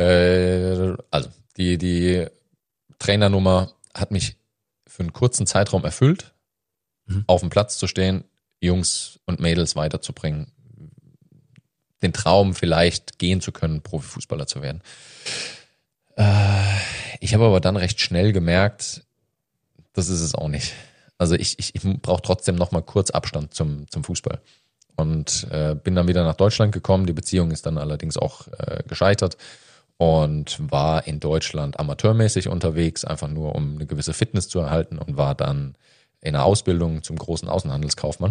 Äh, also die, die Trainernummer hat mich für einen kurzen Zeitraum erfüllt, mhm. auf dem Platz zu stehen, Jungs und Mädels weiterzubringen, den Traum vielleicht gehen zu können, Profifußballer zu werden. Äh, ich habe aber dann recht schnell gemerkt, das ist es auch nicht. Also ich, ich, ich brauche trotzdem noch mal kurz Abstand zum, zum Fußball. Und äh, bin dann wieder nach Deutschland gekommen. Die Beziehung ist dann allerdings auch äh, gescheitert und war in Deutschland amateurmäßig unterwegs, einfach nur um eine gewisse Fitness zu erhalten, und war dann in einer Ausbildung zum großen Außenhandelskaufmann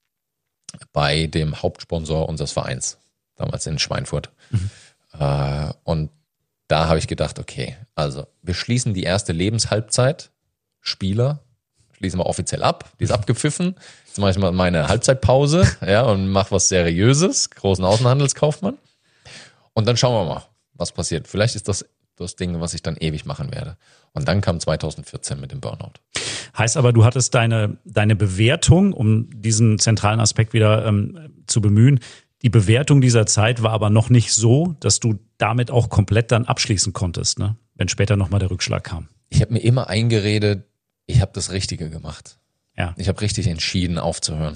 bei dem Hauptsponsor unseres Vereins, damals in Schweinfurt. Mhm. Äh, und da habe ich gedacht, okay, also wir schließen die erste Lebenshalbzeit, Spieler, schließen wir offiziell ab, die ist abgepfiffen. Jetzt mache ich mal meine Halbzeitpause, ja, und mache was Seriöses, großen Außenhandelskaufmann. Und dann schauen wir mal, was passiert. Vielleicht ist das das Ding, was ich dann ewig machen werde. Und dann kam zwanzig vierzehn mit dem Burnout. Heißt aber, du hattest deine, deine Bewertung, um diesen zentralen Aspekt wieder ähm, zu bemühen, die Bewertung dieser Zeit war aber noch nicht so, dass du damit auch komplett dann abschließen konntest, ne? Wenn später nochmal der Rückschlag kam. Ich habe mir immer eingeredet, ich habe das Richtige gemacht. Ja. Ich habe richtig entschieden, aufzuhören.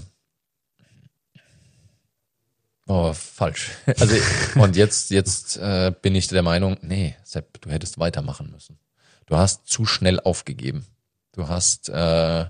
Oh, falsch. Also und jetzt, jetzt äh, bin ich der Meinung, nee, Sepp, du hättest weitermachen müssen. Du hast zu schnell aufgegeben. Du hast, äh,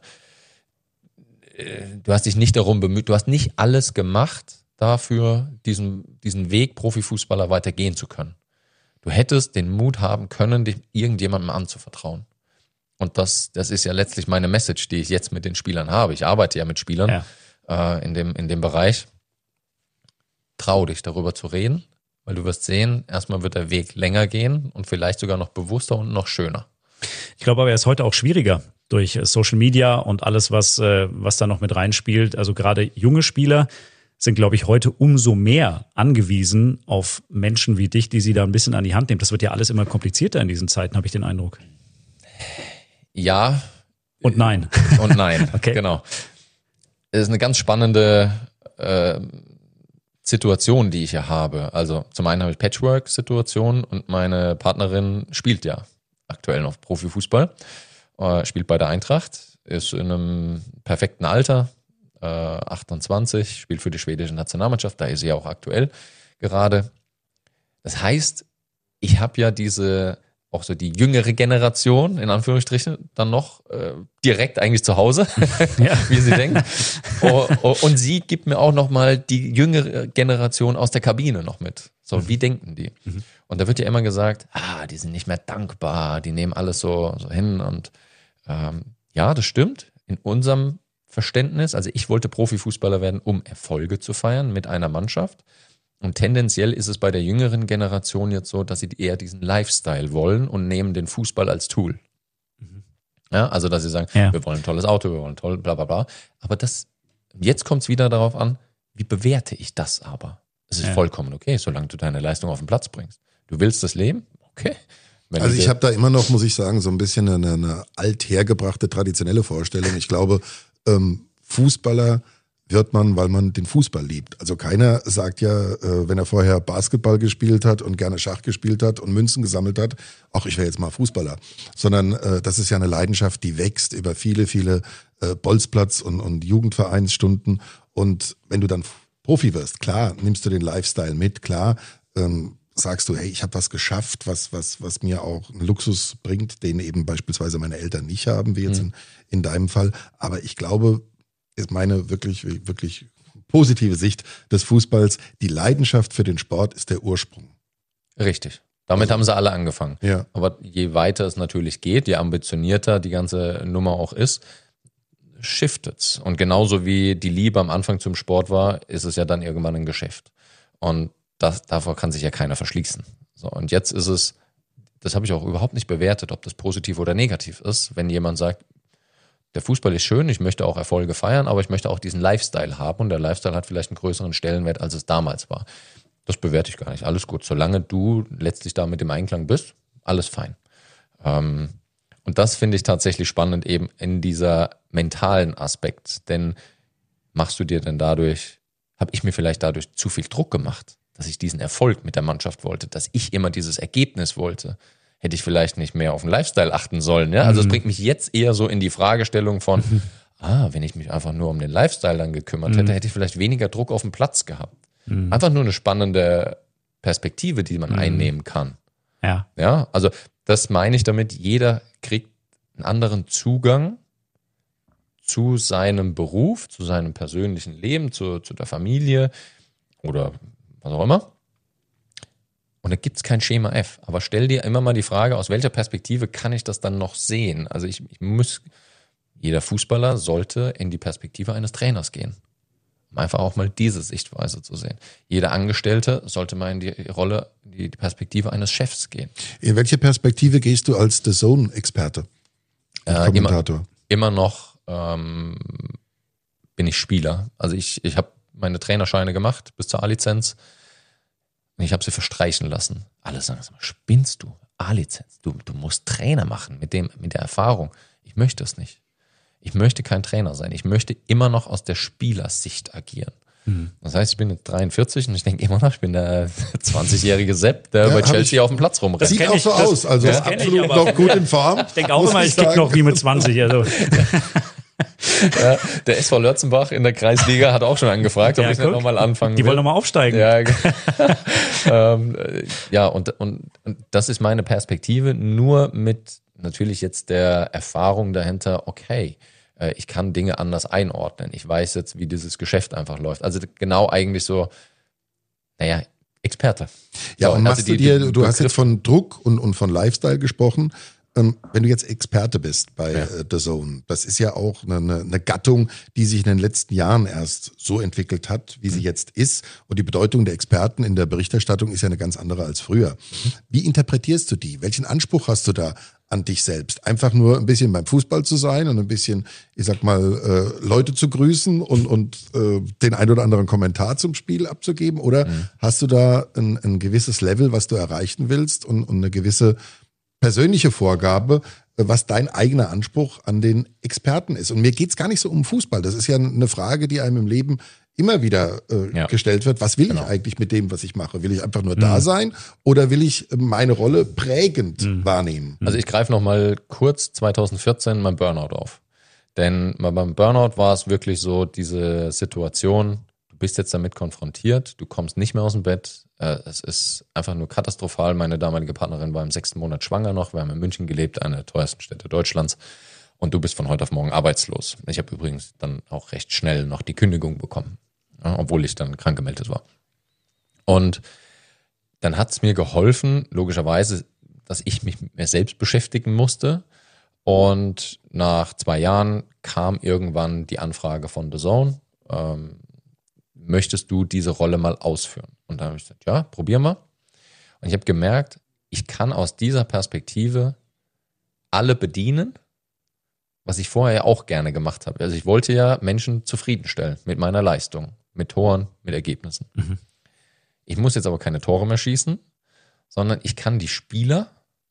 du hast dich nicht darum bemüht, du hast nicht alles gemacht dafür, diesen, diesen Weg Profifußballer weitergehen zu können. Du hättest den Mut haben können, dich irgendjemandem anzuvertrauen. Und das, das ist ja letztlich meine Message, die ich jetzt mit den Spielern habe. Ich arbeite ja mit Spielern ja. Äh, in dem, in dem Bereich. Trau dich, darüber zu reden, weil du wirst sehen, erstmal wird der Weg länger gehen und vielleicht sogar noch bewusster und noch schöner. Ich glaube aber, er ist heute auch schwieriger durch Social Media und alles, was, was da noch mit reinspielt. Also gerade junge Spieler sind, glaube ich, heute umso mehr angewiesen auf Menschen wie dich, die sie da ein bisschen an die Hand nehmen. Das wird ja alles immer komplizierter in diesen Zeiten, habe ich den Eindruck. Ja. Und nein. Und nein, okay. Genau. Es ist eine ganz spannende äh, Situation, die ich hier habe. Also zum einen habe ich Patchwork-Situation und meine Partnerin spielt ja aktuell noch Profifußball, äh, spielt bei der Eintracht, ist in einem perfekten Alter, äh, achtundzwanzig, spielt für die schwedische Nationalmannschaft, da ist sie auch aktuell gerade. Das heißt, ich habe ja diese, auch so die jüngere Generation, in Anführungsstrichen, dann noch äh, direkt eigentlich zu Hause, ja. Wie sie denkt. Oh, oh, und sie gibt mir auch nochmal die jüngere Generation aus der Kabine noch mit. So, mhm. Wie denken die? Mhm. Und da wird ja immer gesagt, ah, die sind nicht mehr dankbar, die nehmen alles so, so hin. Und ähm, ja, das stimmt. In unserem Verständnis, also ich wollte Profifußballer werden, um Erfolge zu feiern mit einer Mannschaft. Und tendenziell ist es bei der jüngeren Generation jetzt so, dass sie eher diesen Lifestyle wollen und nehmen den Fußball als Tool. Mhm. Ja, also dass sie sagen, ja. wir wollen ein tolles Auto, wir wollen toll, bla bla bla. Aber das, jetzt kommt es wieder darauf an, wie bewerte ich das aber? Es ist ja. vollkommen okay, solange du deine Leistung auf den Platz bringst. Du willst das Leben? Okay. Wenn also ich habe da immer noch, muss ich sagen, so ein bisschen eine, eine althergebrachte, traditionelle Vorstellung. Ich glaube, ähm, Fußballer wird man, weil man den Fußball liebt. Also keiner sagt ja, äh, wenn er vorher Basketball gespielt hat und gerne Schach gespielt hat und Münzen gesammelt hat, ach, ich wäre jetzt mal Fußballer. Sondern äh, das ist ja eine Leidenschaft, die wächst über viele, viele äh, Bolzplatz- und, und Jugendvereinsstunden. Und wenn du dann Profi wirst, klar, nimmst du den Lifestyle mit, klar, ähm, sagst du, hey, ich habe was geschafft, was, was, was mir auch einen Luxus bringt, den eben beispielsweise meine Eltern nicht haben, wie jetzt mhm. in, in deinem Fall. Aber ich glaube, ist meine wirklich, wirklich positive Sicht des Fußballs. Die Leidenschaft für den Sport ist der Ursprung. Richtig. Damit also, haben sie alle angefangen. Ja. Aber je weiter es natürlich geht, je ambitionierter die ganze Nummer auch ist, shiftet's. Und genauso wie die Liebe am Anfang zum Sport war, ist es ja dann irgendwann ein Geschäft. Und das, davor kann sich ja keiner verschließen. So, und jetzt ist es, das habe ich auch überhaupt nicht bewertet, ob das positiv oder negativ ist, wenn jemand sagt, der Fußball ist schön, ich möchte auch Erfolge feiern, aber ich möchte auch diesen Lifestyle haben und der Lifestyle hat vielleicht einen größeren Stellenwert, als es damals war. Das bewerte ich gar nicht. Alles gut. Solange du letztlich da mit dem Einklang bist, alles fein. Ähm, und das finde ich tatsächlich spannend eben in dieser mentalen Aspekt. Denn machst du dir denn dadurch, habe ich mir vielleicht dadurch zu viel Druck gemacht, dass ich diesen Erfolg mit der Mannschaft wollte, dass ich immer dieses Ergebnis wollte? Hätte ich vielleicht nicht mehr auf den Lifestyle achten sollen. Ja? Also es mhm. bringt mich jetzt eher so in die Fragestellung von, mhm. ah, wenn ich mich einfach nur um den Lifestyle dann gekümmert mhm. hätte, hätte ich vielleicht weniger Druck auf dem Platz gehabt. Mhm. Einfach nur eine spannende Perspektive, die man mhm. einnehmen kann. Ja. Ja, also das meine ich damit, jeder kriegt einen anderen Zugang zu seinem Beruf, zu seinem persönlichen Leben, zu, zu der Familie oder was auch immer. Und da gibt es kein Schema F. Aber stell dir immer mal die Frage, aus welcher Perspektive kann ich das dann noch sehen? Also ich, ich muss, jeder Fußballer sollte in die Perspektive eines Trainers gehen. Um einfach auch mal diese Sichtweise zu sehen. Jeder Angestellte sollte mal in die Rolle, die, die Perspektive eines Chefs gehen. In welche Perspektive gehst du als The Zone-Experte? Äh, Kommentator? Immer, immer noch ähm, bin ich Spieler. Also ich, ich habe meine Trainerscheine gemacht bis zur A-Lizenz. Und ich habe sie verstreichen lassen. Alle sagen, spinnst du? A-Lizenz. Du, du musst Trainer machen mit, dem, mit der Erfahrung. Ich möchte es nicht. Ich möchte kein Trainer sein. Ich möchte immer noch aus der Spielersicht agieren. Mhm. Das heißt, ich bin jetzt dreiundvierzig und ich denke immer noch, ich bin der zwanzigjährige Sepp, der ja, bei Chelsea auf dem Platz rumrennt. Das sieht auch so das, aus. Also ja, absolut noch gut in Form. Ich denke auch immer, ich kick noch wie mit zwanzig. Also. Ja, der S V Lörzenbach in der Kreisliga hat auch schon angefragt, ob ja, ich nicht nochmal anfangen will. Die wollen nochmal aufsteigen. Ja, ähm, ja und, und, und das ist meine Perspektive, nur mit natürlich jetzt der Erfahrung dahinter, okay, äh, ich kann Dinge anders einordnen. Ich weiß jetzt, wie dieses Geschäft einfach läuft. Also genau eigentlich so, naja, Experte. Ja, so, und machst also die, du dir, du hast jetzt von Druck und, und von Lifestyle gesprochen. Wenn du jetzt Experte bist bei ja. The Zone, das ist ja auch eine, eine Gattung, die sich in den letzten Jahren erst so entwickelt hat, wie sie jetzt ist. Und die Bedeutung der Experten in der Berichterstattung ist ja eine ganz andere als früher. Wie interpretierst du die? Welchen Anspruch hast du da an dich selbst? Einfach nur ein bisschen beim Fußball zu sein und ein bisschen, ich sag mal, äh, Leute zu grüßen und, und äh, den ein oder anderen Kommentar zum Spiel abzugeben? Oder mhm. hast du da ein, ein gewisses Level, was du erreichen willst und, und eine gewisse persönliche Vorgabe, was dein eigener Anspruch an den Experten ist. Und mir geht's gar nicht so um Fußball. Das ist ja eine Frage, die einem im Leben immer wieder äh, Ja. gestellt wird. Was will Genau. ich eigentlich mit dem, was ich mache? Will ich einfach nur da sein oder will ich meine Rolle prägend wahrnehmen? Also ich greife noch mal kurz zweitausendvierzehn mein Burnout auf. Denn beim Burnout war es wirklich so diese Situation, du bist jetzt damit konfrontiert, du kommst nicht mehr aus dem Bett, äh, es ist einfach nur katastrophal. Meine damalige Partnerin war im sechsten Monat schwanger noch, wir haben in München gelebt, eine der teuersten Städte Deutschlands, und du bist von heute auf morgen arbeitslos. Ich habe übrigens dann auch recht schnell noch die Kündigung bekommen, ja, obwohl ich dann krank gemeldet war. Und dann hat es mir geholfen, logischerweise, dass ich mich mit mir selbst beschäftigen musste. Und nach zwei Jahren kam irgendwann die Anfrage von The Zone, ähm, möchtest du diese Rolle mal ausführen? Und dann habe ich gesagt, ja, probier mal. Und ich habe gemerkt, ich kann aus dieser Perspektive alle bedienen, was ich vorher ja auch gerne gemacht habe. Also ich wollte ja Menschen zufriedenstellen mit meiner Leistung, mit Toren, mit Ergebnissen. Mhm. Ich muss jetzt aber keine Tore mehr schießen, sondern ich kann die Spieler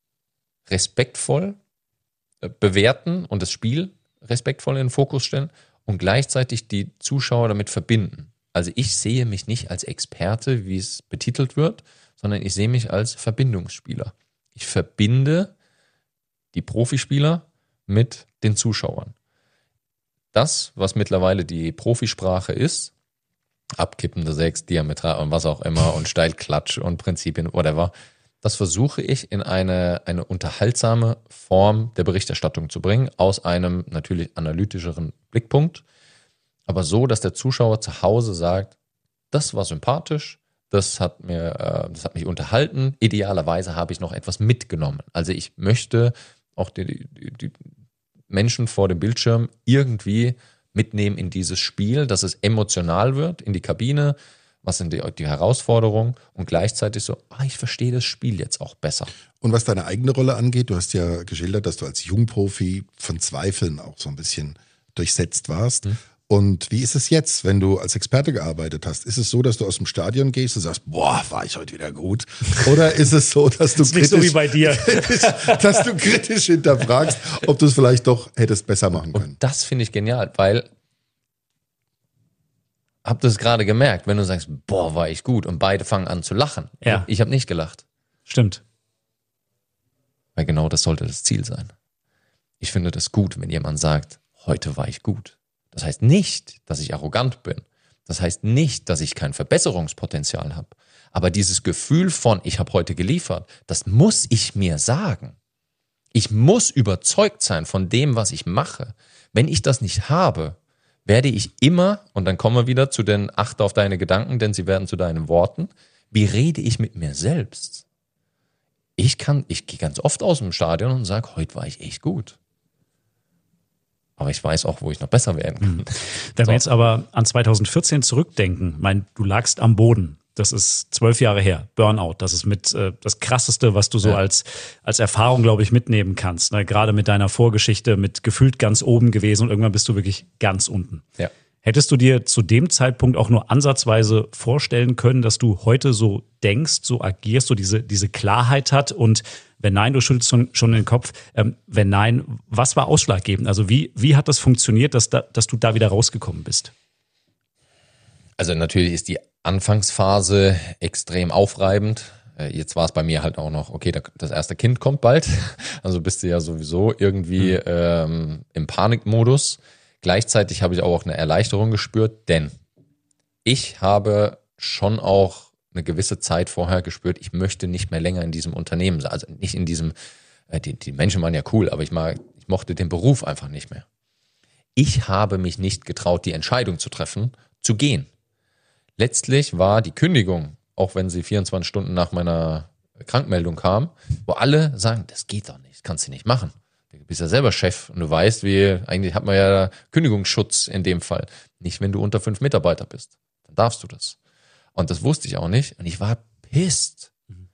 respektvoll bewerten und das Spiel respektvoll in den Fokus stellen und gleichzeitig die Zuschauer damit verbinden. Also ich sehe mich nicht als Experte, wie es betitelt wird, sondern ich sehe mich als Verbindungsspieler. Ich verbinde die Profispieler mit den Zuschauern. Das, was mittlerweile die Profisprache ist, abkippende Sechs, diametral und was auch immer und Steilklatsch und Prinzipien, whatever, das versuche ich in eine, eine unterhaltsame Form der Berichterstattung zu bringen, aus einem natürlich analytischeren Blickpunkt, aber so, dass der Zuschauer zu Hause sagt, das war sympathisch, das hat mir, äh, das hat mich unterhalten, idealerweise habe ich noch etwas mitgenommen. Also ich möchte auch die, die, die Menschen vor dem Bildschirm irgendwie mitnehmen in dieses Spiel, dass es emotional wird, in die Kabine, was sind die, die Herausforderungen und gleichzeitig so, ah, ich verstehe das Spiel jetzt auch besser. Und was deine eigene Rolle angeht, du hast ja geschildert, dass du als Jungprofi von Zweifeln auch so ein bisschen durchsetzt warst. Hm. Und wie ist es jetzt, wenn du als Experte gearbeitet hast? Ist es so, dass du aus dem Stadion gehst und sagst, boah, war ich heute wieder gut? Oder ist es so, dass du Das ist nicht so wie bei dir. dass du kritisch hinterfragst, ob du es vielleicht doch hättest besser machen können? Und das finde ich genial, weil hab das gerade gemerkt, wenn du sagst, boah, war ich gut und beide fangen an zu lachen. Ja. Ich habe nicht gelacht. Stimmt. Weil genau das sollte das Ziel sein. Ich finde das gut, wenn jemand sagt, heute war ich gut. Das heißt nicht, dass ich arrogant bin. Das heißt nicht, dass ich kein Verbesserungspotenzial habe. Aber dieses Gefühl von, ich habe heute geliefert, das muss ich mir sagen. Ich muss überzeugt sein von dem, was ich mache. Wenn ich das nicht habe, werde ich immer, und dann kommen wir wieder zu den achte auf deine Gedanken, denn sie werden zu deinen Worten, wie rede ich mit mir selbst? Ich kann, ich gehe ganz oft aus dem Stadion und sage, heute war ich echt gut. Aber ich weiß auch, wo ich noch besser werden kann. Wenn So. wir jetzt aber an zweitausendvierzehn zurückdenken, mein, du lagst am Boden. Das ist zwölf Jahre her. Burnout. Das ist mit äh, das Krasseste, was du so Ja. als als Erfahrung, glaube ich, mitnehmen kannst. Ne? Gerade mit deiner Vorgeschichte, mit gefühlt ganz oben gewesen und irgendwann bist du wirklich ganz unten. Ja. Hättest du dir zu dem Zeitpunkt auch nur ansatzweise vorstellen können, dass du heute so denkst, so agierst, so diese diese Klarheit hat? Und wenn nein, du schüttelst schon, schon den Kopf. Ähm, wenn nein, was war ausschlaggebend? Also wie wie hat das funktioniert, dass da, dass du da wieder rausgekommen bist? Also natürlich ist die Anfangsphase extrem aufreibend. Äh, Jetzt war es bei mir halt auch noch, okay, da- das erste Kind kommt bald. Also bist du ja sowieso irgendwie ähm, im Panikmodus. Gleichzeitig habe ich auch eine Erleichterung gespürt, denn ich habe schon auch eine gewisse Zeit vorher gespürt, ich möchte nicht mehr länger in diesem Unternehmen sein. Also nicht in diesem, äh, die, die Menschen waren ja cool, aber ich, mag, ich mochte den Beruf einfach nicht mehr. Ich habe mich nicht getraut, die Entscheidung zu treffen, zu gehen. Letztlich war die Kündigung, auch wenn sie vierundzwanzig Stunden nach meiner Krankmeldung kam, wo alle sagen, das geht doch nicht, das kannst du nicht machen. Du bist ja selber Chef und du weißt, wie, eigentlich hat man ja Kündigungsschutz in dem Fall. Nicht, wenn du unter fünf Mitarbeiter bist. Dann darfst du das. Und das wusste ich auch nicht. Und ich war pisst.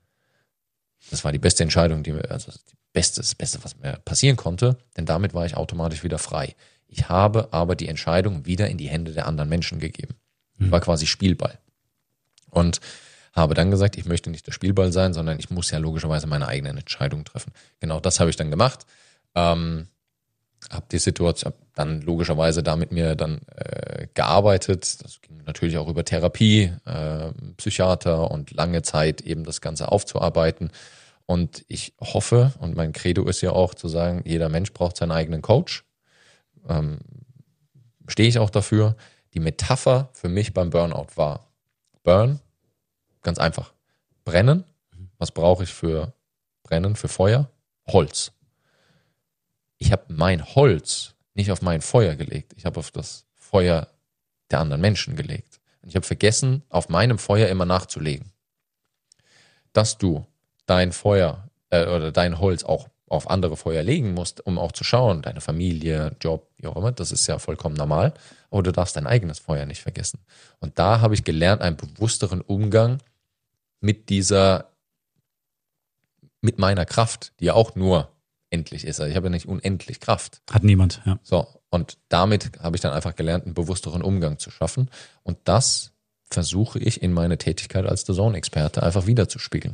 Das war die beste Entscheidung, die mir, also die beste, das Beste, was mir passieren konnte, denn damit war ich automatisch wieder frei. Ich habe aber die Entscheidung wieder in die Hände der anderen Menschen gegeben. Ich war quasi Spielball. Und Habe dann gesagt, ich möchte nicht der Spielball sein, sondern ich muss ja logischerweise meine eigenen Entscheidungen treffen. Genau das habe ich dann gemacht. Ähm, habe die Situation, hab dann logischerweise da mit mir dann äh, gearbeitet. Das ging natürlich auch über Therapie, äh, Psychiater und lange Zeit eben das Ganze aufzuarbeiten. Und ich hoffe, und mein Credo ist ja auch zu sagen, jeder Mensch braucht seinen eigenen Coach. Ähm, stehe ich auch dafür. Die Metapher für mich beim Burnout war Burn, ganz einfach. Brennen. Was brauche ich für Brennen, für Feuer? Holz. Ich habe mein Holz nicht auf mein Feuer gelegt. Ich habe auf das Feuer der anderen Menschen gelegt. Und ich habe vergessen, auf meinem Feuer immer nachzulegen. Dass du dein Feuer äh, oder dein Holz auch auf andere Feuer legen musst, um auch zu schauen, deine Familie, Job, wie auch immer, das ist ja vollkommen normal. Aber du darfst dein eigenes Feuer nicht vergessen. Und da habe ich gelernt, einen bewussteren Umgang mit dieser, mit meiner Kraft, die ja auch nur endlich ist. Also ich habe ja nicht unendlich Kraft. Hat niemand, ja. So, und damit habe ich dann einfach gelernt, einen bewussteren Umgang zu schaffen. Und das versuche ich in meine Tätigkeit als D A Z N-Experte einfach wiederzuspiegeln.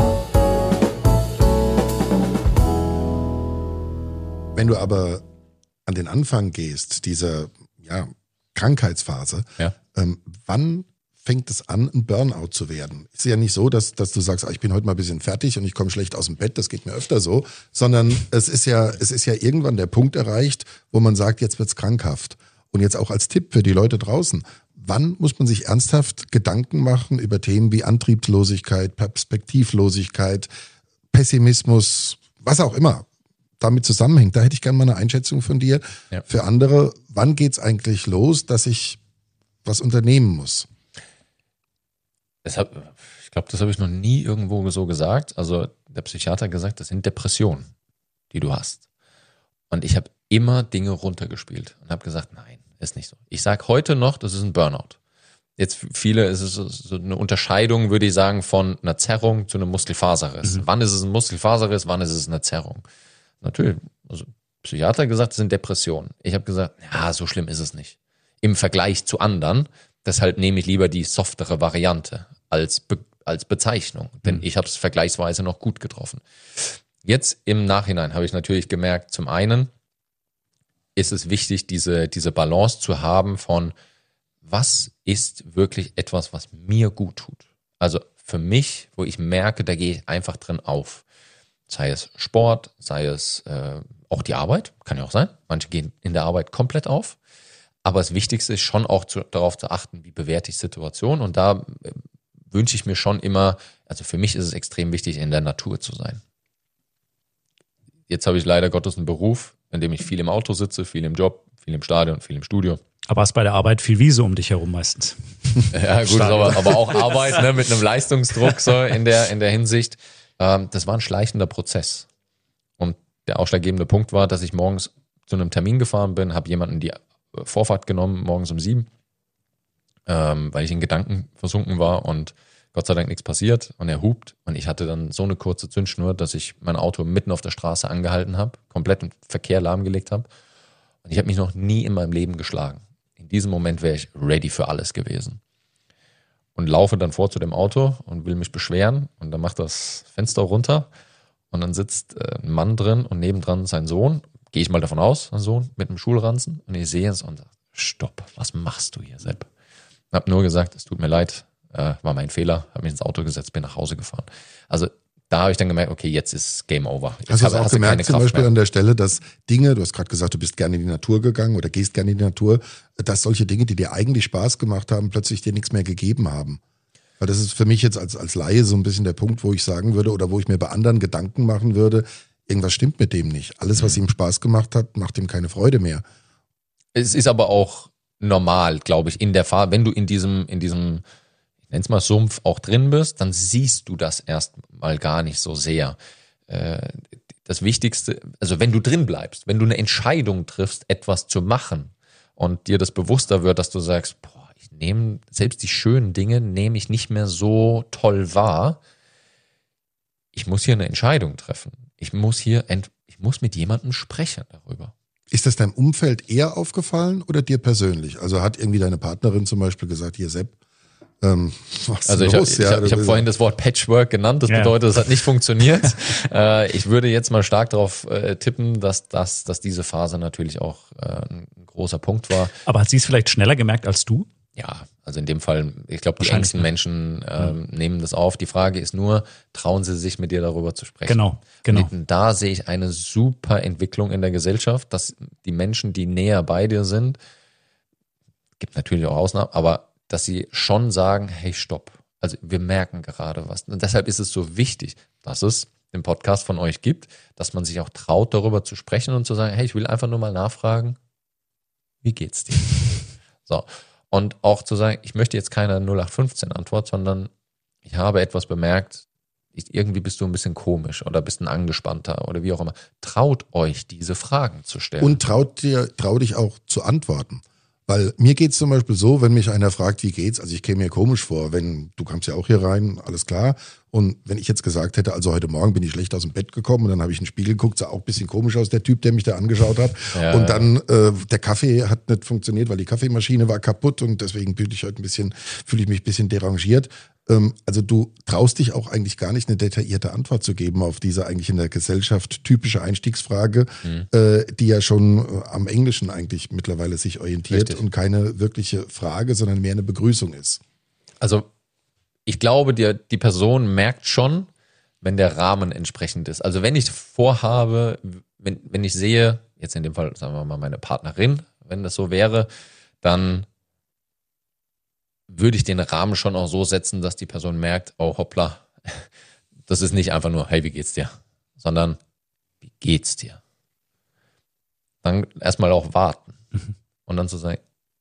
Wenn du aber an den Anfang gehst, dieser ja, Krankheitsphase, Ja. ähm, wann fängt es an, ein Burnout zu werden? Ist ja nicht so, dass, dass du sagst, ah, ich bin heute mal ein bisschen fertig und ich komme schlecht aus dem Bett, das geht mir öfter so, sondern es ist ja, es ist ja irgendwann der Punkt erreicht, wo man sagt, jetzt wird's krankhaft. Und jetzt auch als Tipp für die Leute draußen, wann muss man sich ernsthaft Gedanken machen über Themen wie Antriebslosigkeit, Perspektivlosigkeit, Pessimismus, was auch immer damit zusammenhängt? Da hätte ich gerne mal eine Einschätzung von dir. Ja. Für andere, wann geht's eigentlich los, dass ich was unternehmen muss? Das hab, ich glaube, das habe ich noch nie irgendwo so gesagt. Also der Psychiater hat gesagt, das sind Depressionen, die du hast. Und ich habe immer Dinge runtergespielt und habe gesagt, nein, ist nicht so. Ich sage heute noch, das ist ein Burnout. Jetzt für viele ist es so eine Unterscheidung, würde ich sagen, von einer Zerrung zu einem Muskelfaserriss. Mhm. Wann ist es ein Muskelfaserriss, wann ist es eine Zerrung? Natürlich, also Psychiater hat gesagt, das sind Depressionen. Ich habe gesagt, ja, so schlimm ist es nicht. Im Vergleich zu anderen. Deshalb nehme ich lieber die softere Variante als, Be- als Bezeichnung, denn mhm. ich habe es vergleichsweise noch gut getroffen. Jetzt im Nachhinein habe ich natürlich gemerkt, zum einen ist es wichtig, diese, diese Balance zu haben von, was ist wirklich etwas, was mir gut tut. Also für mich, wo ich merke, da gehe ich einfach drin auf. Sei es Sport, sei es äh, auch die Arbeit, kann ja auch sein. Manche gehen in der Arbeit komplett auf. Aber das Wichtigste ist schon auch zu, darauf zu achten, wie bewerte ich Situationen. Und da äh, wünsche ich mir schon immer, also für mich ist es extrem wichtig, in der Natur zu sein. Jetzt habe ich leider Gottes einen Beruf, in dem ich viel im Auto sitze, viel im Job, viel im Stadion, viel im Studio. Aber hast bei der Arbeit viel Wiese um dich herum meistens. Ja gut, aber, aber auch Arbeit, ne, mit einem Leistungsdruck so in der, in der Hinsicht. Ähm, das war ein schleichender Prozess. Und der ausschlaggebende Punkt war, dass ich morgens zu einem Termin gefahren bin, habe jemanden die Vorfahrt genommen, morgens um sieben, ähm, weil ich in Gedanken versunken war und Gott sei Dank nichts passiert und er hupt und ich hatte dann so eine kurze Zündschnur, dass ich mein Auto mitten auf der Straße angehalten habe, komplett den Verkehr lahmgelegt habe und ich habe mich noch nie in meinem Leben geschlagen. In diesem Moment wäre ich ready für alles gewesen und laufe dann vor zu dem Auto und will mich beschweren und dann macht das Fenster runter und dann sitzt ein Mann drin und nebendran sein Sohn. Gehe ich mal davon aus, ein Sohn mit einem Schulranzen und ich sehe es und sage, stopp, was machst du hier, Sepp? Ich habe nur gesagt, es tut mir leid, äh, war mein Fehler, habe mich ins Auto gesetzt, bin nach Hause gefahren. Also da habe ich dann gemerkt, okay, jetzt ist Game Over. Jetzt hast du habe, auch hast du gemerkt zum Kraft Beispiel mehr. an der Stelle, dass Dinge, du hast gerade gesagt, du bist gerne in die Natur gegangen oder gehst gerne in die Natur, dass solche Dinge, die dir eigentlich Spaß gemacht haben, plötzlich dir nichts mehr gegeben haben? Weil das ist für mich jetzt als, als Laie so ein bisschen der Punkt, wo ich sagen würde oder wo ich mir bei anderen Gedanken machen würde, irgendwas stimmt mit dem nicht. Alles, was ihm Spaß gemacht hat, macht ihm keine Freude mehr. Es ist aber auch normal, glaube ich, in der Phase, wenn du in diesem, in diesem, ich nenne es mal Sumpf auch drin bist, dann siehst du das erstmal gar nicht so sehr. Das Wichtigste, also wenn du drin bleibst, wenn du eine Entscheidung triffst, etwas zu machen und dir das bewusster wird, dass du sagst, boah, ich nehme, selbst die schönen Dinge nehme ich nicht mehr so toll wahr. Ich muss hier eine Entscheidung treffen. Ich muss hier, ent- ich muss mit jemandem sprechen darüber. Ist das deinem Umfeld eher aufgefallen oder dir persönlich? Also hat irgendwie deine Partnerin zum Beispiel gesagt, hier Sepp, Ähm, was Also ich, los? ich, ich, Ja, ich habe vorhin das Wort Patchwork genannt, das Ja. bedeutet, es hat nicht funktioniert. äh, ich würde jetzt mal stark darauf äh, tippen, dass, dass, dass diese Phase natürlich auch äh, ein großer Punkt war. Aber hat sie es vielleicht schneller gemerkt als du? Ja, also in dem Fall, ich glaube, die Wahrscheinlich, engsten ne? Menschen ähm, nehmen das auf. Die Frage ist nur, trauen sie sich mit dir darüber zu sprechen? Genau, genau. Und da sehe ich eine super Entwicklung in der Gesellschaft, dass die Menschen, die näher bei dir sind, gibt natürlich auch Ausnahmen, aber dass sie schon sagen, hey, stopp. Also wir merken gerade was. Und deshalb ist es so wichtig, dass es den Podcast von euch gibt, dass man sich auch traut, darüber zu sprechen und zu sagen, hey, ich will einfach nur mal nachfragen, wie geht's dir? So. Und auch zu sagen, ich möchte jetzt keine null acht fünfzehn Antwort, sondern ich habe etwas bemerkt, ich, irgendwie bist du ein bisschen komisch oder bist ein angespannter oder wie auch immer. Traut euch, diese Fragen zu stellen. Und traut dir, trau dich auch zu antworten. Weil mir geht's zum Beispiel so, wenn mich einer fragt, wie geht's, also ich käme mir komisch vor, wenn, du kamst ja auch hier rein, alles klar, und wenn ich jetzt gesagt hätte, also heute Morgen bin ich schlecht aus dem Bett gekommen und dann habe ich in den Spiegel geguckt, sah auch ein bisschen komisch aus, der Typ, der mich da angeschaut hat, Ja. und dann äh, der Kaffee hat nicht funktioniert, weil die Kaffeemaschine war kaputt und deswegen fühle ich heute ein bisschen, fühle ich mich ein bisschen derangiert. Ähm, also du traust dich auch eigentlich gar nicht, eine detaillierte Antwort zu geben auf diese eigentlich in der Gesellschaft typische Einstiegsfrage, Mhm. äh, die ja schon äh, am Englischen eigentlich mittlerweile sich orientiert. Richtig. Und keine wirkliche Frage, sondern mehr eine Begrüßung ist. Also ich glaube, die, die Person merkt schon, wenn der Rahmen entsprechend ist. Also wenn ich vorhabe, wenn, wenn ich sehe, jetzt in dem Fall, sagen wir mal, meine Partnerin, wenn das so wäre, dann würde ich den Rahmen schon auch so setzen, dass die Person merkt, oh hoppla, das ist nicht einfach nur, hey, wie geht's dir? Sondern, wie geht's dir? Dann erstmal auch warten. Und dann zu sagen,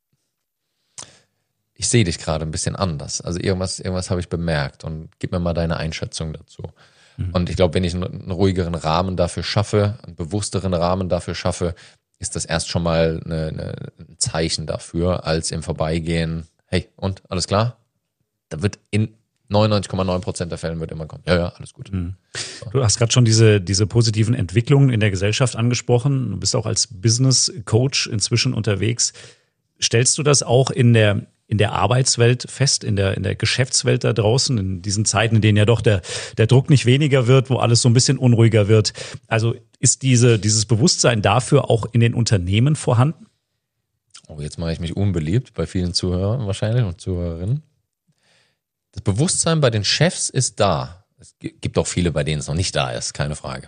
ich sehe dich gerade ein bisschen anders. Also irgendwas, irgendwas habe ich bemerkt und gib mir mal deine Einschätzung dazu. Mhm. Und ich glaube, wenn ich einen, einen ruhigeren Rahmen dafür schaffe, einen bewussteren Rahmen dafür schaffe, ist das erst schon mal eine, eine, ein Zeichen dafür, als im Vorbeigehen, hey, und, alles klar? Da wird in neunundneunzig Komma neun Prozent der Fällen wird immer kommen, ja, ja, alles gut. Mhm. Du hast gerade schon diese, diese positiven Entwicklungen in der Gesellschaft angesprochen. Du bist auch als Business Coach inzwischen unterwegs. Stellst du das auch in der in der Arbeitswelt fest, in der, in der Geschäftswelt da draußen, in diesen Zeiten, in denen ja doch der, der Druck nicht weniger wird, wo alles so ein bisschen unruhiger wird? Also ist diese, dieses Bewusstsein dafür auch in den Unternehmen vorhanden? Oh, jetzt mache ich mich unbeliebt bei vielen Zuhörern wahrscheinlich und Zuhörerinnen. Das Bewusstsein bei den Chefs ist da. Es gibt auch viele, bei denen es noch nicht da ist, keine Frage.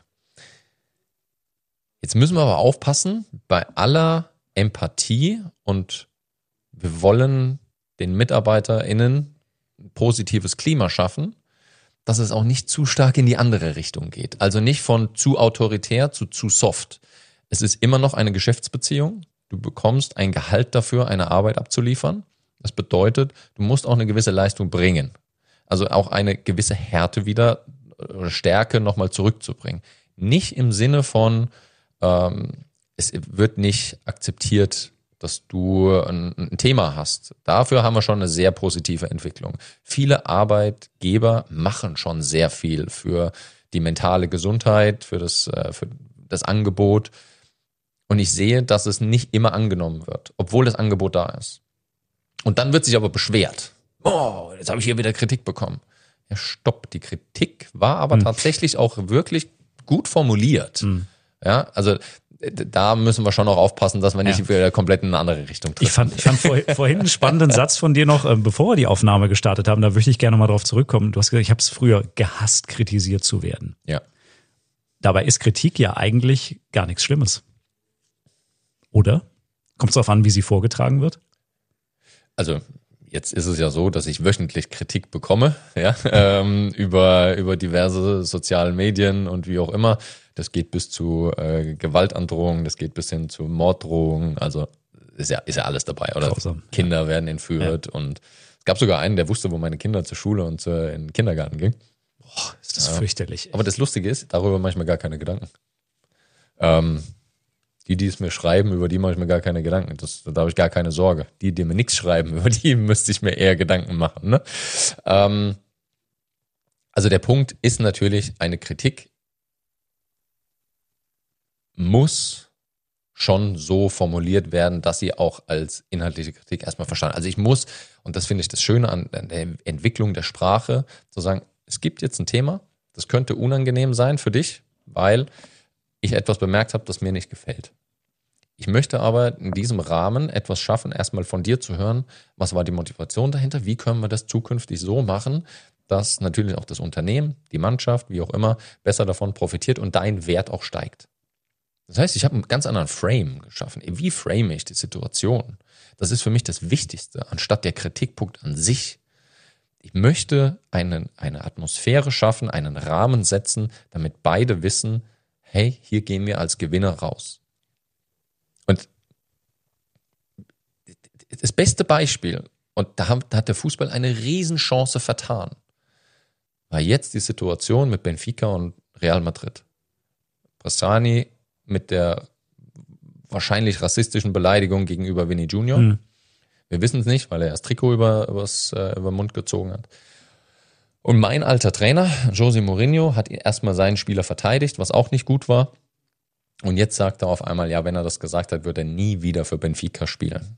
Jetzt müssen wir aber aufpassen, bei aller Empathie, und wir wollen den MitarbeiterInnen ein positives Klima schaffen, dass es auch nicht zu stark in die andere Richtung geht. Also nicht von zu autoritär zu zu soft. Es ist immer noch eine Geschäftsbeziehung. Du bekommst ein Gehalt dafür, eine Arbeit abzuliefern. Das bedeutet, du musst auch eine gewisse Leistung bringen. Also auch eine gewisse Härte wieder oder Stärke nochmal zurückzubringen. Nicht im Sinne von, ähm, es wird nicht akzeptiert, dass du ein, ein Thema hast. Dafür haben wir schon eine sehr positive Entwicklung. Viele Arbeitgeber machen schon sehr viel für die mentale Gesundheit, für das, für das Angebot. Und ich sehe, dass es nicht immer angenommen wird, obwohl das Angebot da ist. Und dann wird sich aber beschwert. Oh, jetzt habe ich hier wieder Kritik bekommen. Ja, stopp, die Kritik war aber hm. tatsächlich auch wirklich gut formuliert. Hm. Ja, also da müssen wir schon auch aufpassen, dass wir nicht ja. wieder komplett in eine andere Richtung treffen. Ich fand, ich fand vor, vorhin einen spannenden Satz von dir noch, bevor wir die Aufnahme gestartet haben, da würde ich gerne mal drauf zurückkommen. Du hast gesagt, ich habe es früher gehasst, kritisiert zu werden. Ja. Dabei ist Kritik ja eigentlich gar nichts Schlimmes. Oder? Kommt es darauf an, wie sie vorgetragen wird? Also jetzt ist es ja so, dass ich wöchentlich Kritik bekomme, ja, ähm, über, über diverse sozialen Medien und wie auch immer. Das geht bis zu äh, Gewaltandrohungen, das geht bis hin zu Morddrohungen, also ist ja, ist ja alles dabei. Oder Grausam. Kinder ja. werden entführt, ja. Und es gab sogar einen, der wusste, wo meine Kinder zur Schule und äh, in den Kindergarten gingen. Boah, ist das ja. fürchterlich. Aber das Lustige ist, darüber mache ich mir gar keine Gedanken. Ähm, die, die es mir schreiben, über die mache ich mir gar keine Gedanken. Das, da habe ich gar keine Sorge. Die, die mir nichts schreiben, über die müsste ich mir eher Gedanken machen. Ne? Ähm, also der Punkt ist natürlich, eine Kritik muss schon so formuliert werden, dass sie auch als inhaltliche Kritik erstmal verstanden. Also ich muss, und das finde ich das Schöne an der Entwicklung der Sprache, zu sagen, es gibt jetzt ein Thema, das könnte unangenehm sein für dich, weil ich etwas bemerkt habe, das mir nicht gefällt. Ich möchte aber in diesem Rahmen etwas schaffen, erstmal von dir zu hören, was war die Motivation dahinter, wie können wir das zukünftig so machen, dass natürlich auch das Unternehmen, die Mannschaft, wie auch immer, besser davon profitiert und dein Wert auch steigt. Das heißt, ich habe einen ganz anderen Frame geschaffen. Wie frame ich die Situation? Das ist für mich das Wichtigste, anstatt der Kritikpunkt an sich. Ich möchte einen, eine Atmosphäre schaffen, einen Rahmen setzen, damit beide wissen, hey, hier gehen wir als Gewinner raus. Und das beste Beispiel, und da hat der Fußball eine Riesenchance vertan, war jetzt die Situation mit Benfica und Real Madrid. Pastrani mit der wahrscheinlich rassistischen Beleidigung gegenüber Vini Junior. Mhm. Wir wissen es nicht, weil er das Trikot über, übers, äh, über den Mund gezogen hat. Und mein alter Trainer, José Mourinho, hat erstmal seinen Spieler verteidigt, was auch nicht gut war. Und jetzt sagt er auf einmal, ja, wenn er das gesagt hat, wird er nie wieder für Benfica spielen.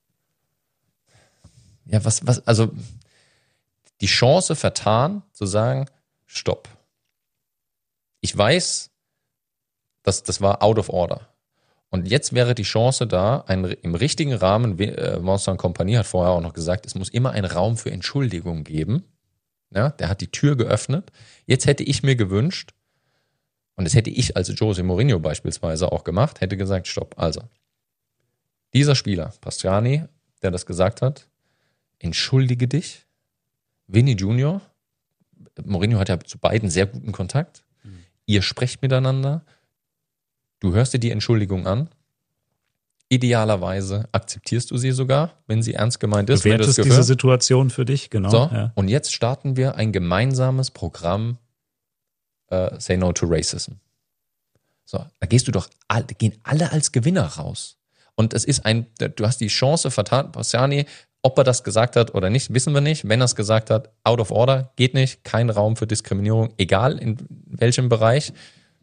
Ja, was, was, also die Chance vertan, zu sagen, stopp. Ich weiß, dass das war out of order. Und jetzt wäre die Chance da, ein, im richtigen Rahmen, äh, Vincent Kompany hat vorher auch noch gesagt, es muss immer einen Raum für Entschuldigung geben. Ja, der hat die Tür geöffnet. Jetzt hätte ich mir gewünscht, und das hätte ich als José Mourinho beispielsweise auch gemacht, hätte gesagt, stopp, also, dieser Spieler, Pastrani, der das gesagt hat, entschuldige dich. Vini Junior, Mourinho hat ja zu beiden sehr guten Kontakt. Mhm. Ihr sprecht miteinander. Du hörst dir die Entschuldigung an. Idealerweise akzeptierst du sie sogar, wenn sie ernst gemeint ist. Du wertest diese Situation für dich, genau. So, ja. Und jetzt starten wir ein gemeinsames Programm uh, Say No to Racism. So, da gehst du doch, all, gehen alle als Gewinner raus. Und es ist ein, du hast die Chance vertan, Pastrani, ob er das gesagt hat oder nicht, wissen wir nicht. Wenn er es gesagt hat, out of order, geht nicht, kein Raum für Diskriminierung, egal in welchem Bereich.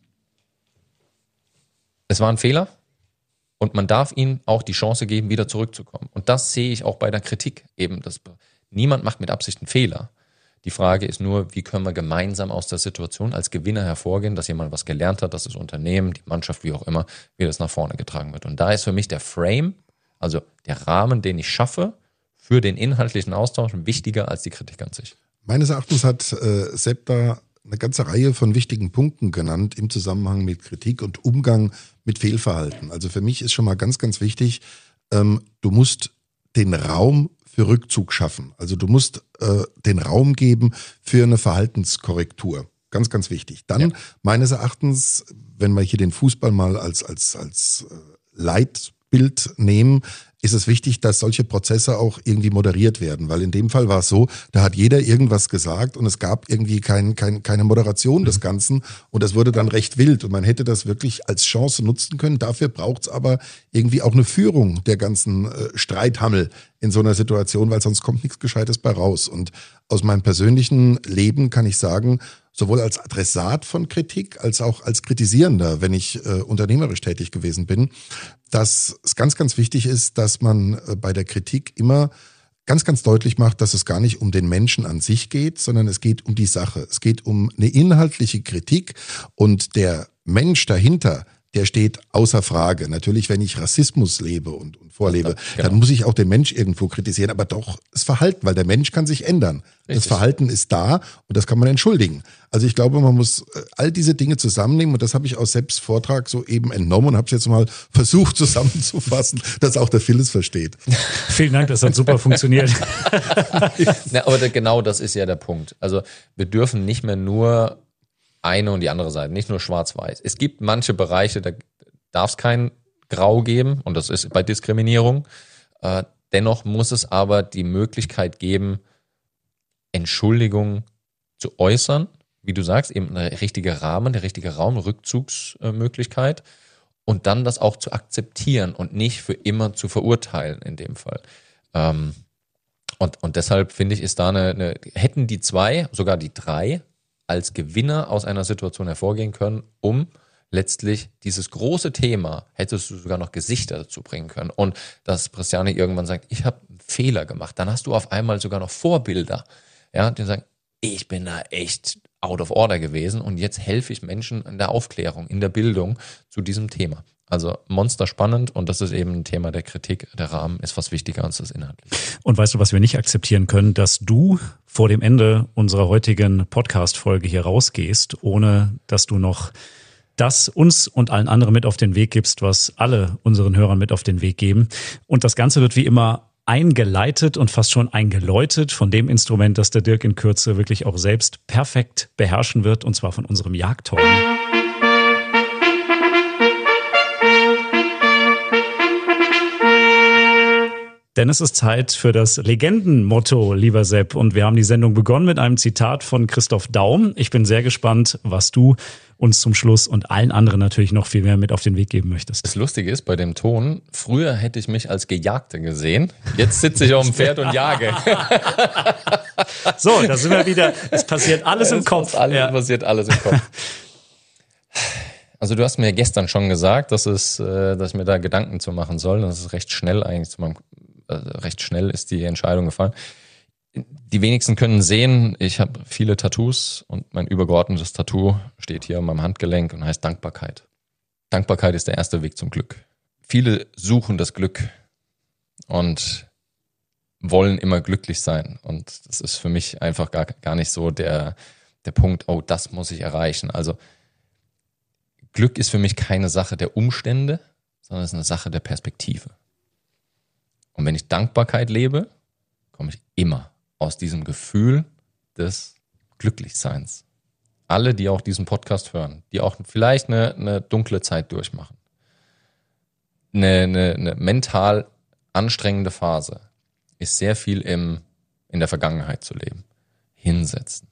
Es war ein Fehler und man darf ihm auch die Chance geben, wieder zurückzukommen. Und das sehe ich auch bei der Kritik eben. Das, niemand macht mit Absicht einen Fehler. Die Frage ist nur, wie können wir gemeinsam aus der Situation als Gewinner hervorgehen, dass jemand was gelernt hat, dass das Unternehmen, die Mannschaft, wie auch immer, wie das nach vorne getragen wird. Und da ist für mich der Frame, also der Rahmen, den ich schaffe, für den inhaltlichen Austausch wichtiger als die Kritik an sich. Meines Erachtens hat äh, Sepp da eine ganze Reihe von wichtigen Punkten genannt im Zusammenhang mit Kritik und Umgang mit Fehlverhalten. Also für mich ist schon mal ganz, ganz wichtig, ähm, du musst den Raum für Rückzug schaffen. Also du musst äh, den Raum geben für eine Verhaltenskorrektur. Ganz, ganz wichtig. Dann ja. meines Erachtens, wenn wir hier den Fußball mal als, als, als äh, Leitbild nehmen, ist es wichtig, dass solche Prozesse auch irgendwie moderiert werden. Weil in dem Fall war es so, da hat jeder irgendwas gesagt und es gab irgendwie kein, kein, keine Moderation des Ganzen und das wurde dann recht wild und man hätte das wirklich als Chance nutzen können. Dafür braucht es aber irgendwie auch eine Führung der ganzen äh, Streithammel in so einer Situation, weil sonst kommt nichts Gescheites bei raus. Und aus meinem persönlichen Leben kann ich sagen, sowohl als Adressat von Kritik als auch als Kritisierender, wenn ich äh, unternehmerisch tätig gewesen bin, dass es ganz, ganz wichtig ist, dass man äh, bei der Kritik immer ganz, ganz deutlich macht, dass es gar nicht um den Menschen an sich geht, sondern es geht um die Sache. Es geht um eine inhaltliche Kritik und der Mensch dahinter, der steht außer Frage. Natürlich, wenn ich Rassismus lebe und, und vorlebe, ja, genau. dann muss ich auch den Mensch irgendwo kritisieren, aber doch das Verhalten, weil der Mensch kann sich ändern. Richtig. Das Verhalten ist da und das kann man entschuldigen. Also ich glaube, man muss all diese Dinge zusammennehmen und das habe ich aus Sepps Vortrag so eben entnommen und habe es jetzt mal versucht zusammenzufassen, dass auch der Phil es versteht. Vielen Dank, das hat super funktioniert. Na, aber genau das ist ja der Punkt. Also wir dürfen nicht mehr nur eine und die andere Seite, nicht nur schwarz-weiß. Es gibt manche Bereiche, da darf es kein Grau geben und das ist bei Diskriminierung. Äh, dennoch muss es aber die Möglichkeit geben, Entschuldigung zu äußern, wie du sagst, eben der richtige Rahmen, der richtige Raum, Rückzugsmöglichkeit und dann das auch zu akzeptieren und nicht für immer zu verurteilen in dem Fall. Ähm, und, und deshalb finde ich, ist da eine, eine, hätten die zwei, sogar die drei, als Gewinner aus einer Situation hervorgehen können, um letztlich dieses große Thema hättest du sogar noch Gesichter dazu bringen können. Und dass Bresciani irgendwann sagt, ich habe einen Fehler gemacht, dann hast du auf einmal sogar noch Vorbilder, ja, die sagen, ich bin da echt out of order gewesen und jetzt helfe ich Menschen in der Aufklärung, in der Bildung zu diesem Thema. Also monster spannend und das ist eben ein Thema der Kritik. Der Rahmen ist was wichtiger als das Inhaltliche. Und weißt du, was wir nicht akzeptieren können, dass du vor dem Ende unserer heutigen Podcast-Folge hier rausgehst, ohne dass du noch das uns und allen anderen mit auf den Weg gibst, was alle unseren Hörern mit auf den Weg geben. Und das Ganze wird wie immer eingeleitet und fast schon eingeläutet von dem Instrument, das der Dirk in Kürze wirklich auch selbst perfekt beherrschen wird, und zwar von unserem Jagdhorn. Denn es ist Zeit für das Legendenmotto, lieber Sepp. Und wir haben die Sendung begonnen mit einem Zitat von Christoph Daum. Ich bin sehr gespannt, was du uns zum Schluss und allen anderen natürlich noch viel mehr mit auf den Weg geben möchtest. Das Lustige ist bei dem Ton, früher hätte ich mich als Gejagter gesehen. Jetzt sitze ich auf dem Pferd und jage. So, da sind wir wieder. Es passiert alles im Kopf. Alles, ja. passiert alles im Kopf. Also du hast mir gestern schon gesagt, dass es, äh, dass ich mir da Gedanken zu machen soll. Das ist recht schnell eigentlich zu meinem, äh, recht schnell ist die Entscheidung gefallen. Die wenigsten können sehen, ich habe viele Tattoos und mein übergeordnetes Tattoo steht hier an meinem Handgelenk und heißt Dankbarkeit. Dankbarkeit ist der erste Weg zum Glück. Viele suchen das Glück und wollen immer glücklich sein. Und das ist für mich einfach gar, gar nicht so der, der Punkt, oh, das muss ich erreichen. Also Glück ist für mich keine Sache der Umstände, sondern es ist eine Sache der Perspektive. Und wenn ich Dankbarkeit lebe, komme ich immer aus diesem Gefühl des Glücklichseins. Alle, die auch diesen Podcast hören, die auch vielleicht eine, eine dunkle Zeit durchmachen, eine, eine, eine mental anstrengende Phase, ist sehr viel im, in der Vergangenheit zu leben. Hinsetzen.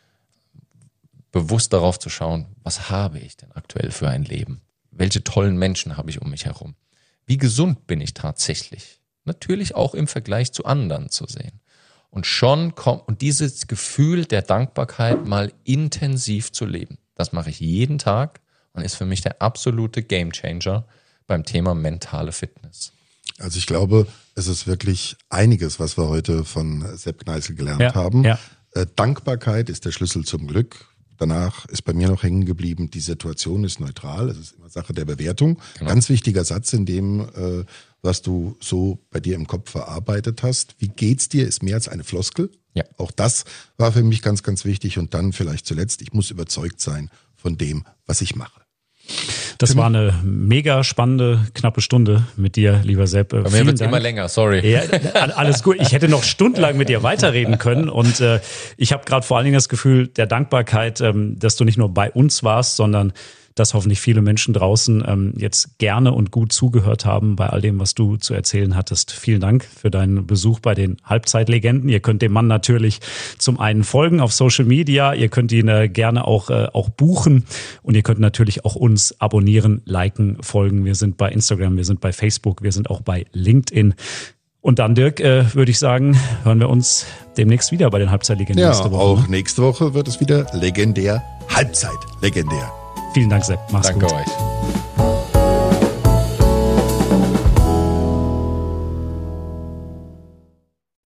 Bewusst darauf zu schauen, was habe ich denn aktuell für ein Leben? Welche tollen Menschen habe ich um mich herum? Wie gesund bin ich tatsächlich? Natürlich auch im Vergleich zu anderen zu sehen. Und schon kommt, und dieses Gefühl der Dankbarkeit mal intensiv zu leben. Das mache ich jeden Tag und ist für mich der absolute Gamechanger beim Thema mentale Fitness. Also ich glaube, es ist wirklich einiges, was wir heute von Sepp Kneißl gelernt ja, haben. Ja. Äh, Dankbarkeit ist der Schlüssel zum Glück. Danach ist bei mir noch hängen geblieben, die Situation ist neutral, es ist immer Sache der Bewertung. Genau. Ganz wichtiger Satz in dem, äh, was du so bei dir im Kopf verarbeitet hast. Wie geht's dir, ist mehr als eine Floskel. Ja. Auch das war für mich ganz, ganz wichtig. Und dann vielleicht zuletzt, ich muss überzeugt sein von dem, was ich mache. Das war eine mega spannende, knappe Stunde mit dir, lieber Sepp. Bei mir wird es immer länger, sorry. Ja, alles gut. Ich hätte noch stundenlang mit dir weiterreden können. Und äh, ich habe gerade vor allen Dingen das Gefühl der Dankbarkeit, ähm, dass du nicht nur bei uns warst, sondern dass hoffentlich viele Menschen draußen ähm, jetzt gerne und gut zugehört haben bei all dem, was du zu erzählen hattest. Vielen Dank für deinen Besuch bei den Halbzeitlegenden. Ihr könnt dem Mann natürlich zum einen folgen auf Social Media, ihr könnt ihn äh, gerne auch, äh, auch buchen und ihr könnt natürlich auch uns abonnieren, liken, folgen. Wir sind bei Instagram, wir sind bei Facebook, wir sind auch bei LinkedIn. Und dann, Dirk, äh, würde ich sagen, hören wir uns demnächst wieder bei den Halbzeitlegenden. Ja, nächste Woche. auch nächste Woche wird es wieder legendär, Halbzeit legendär. Vielen Dank, Sepp. Mach's Danke gut. euch.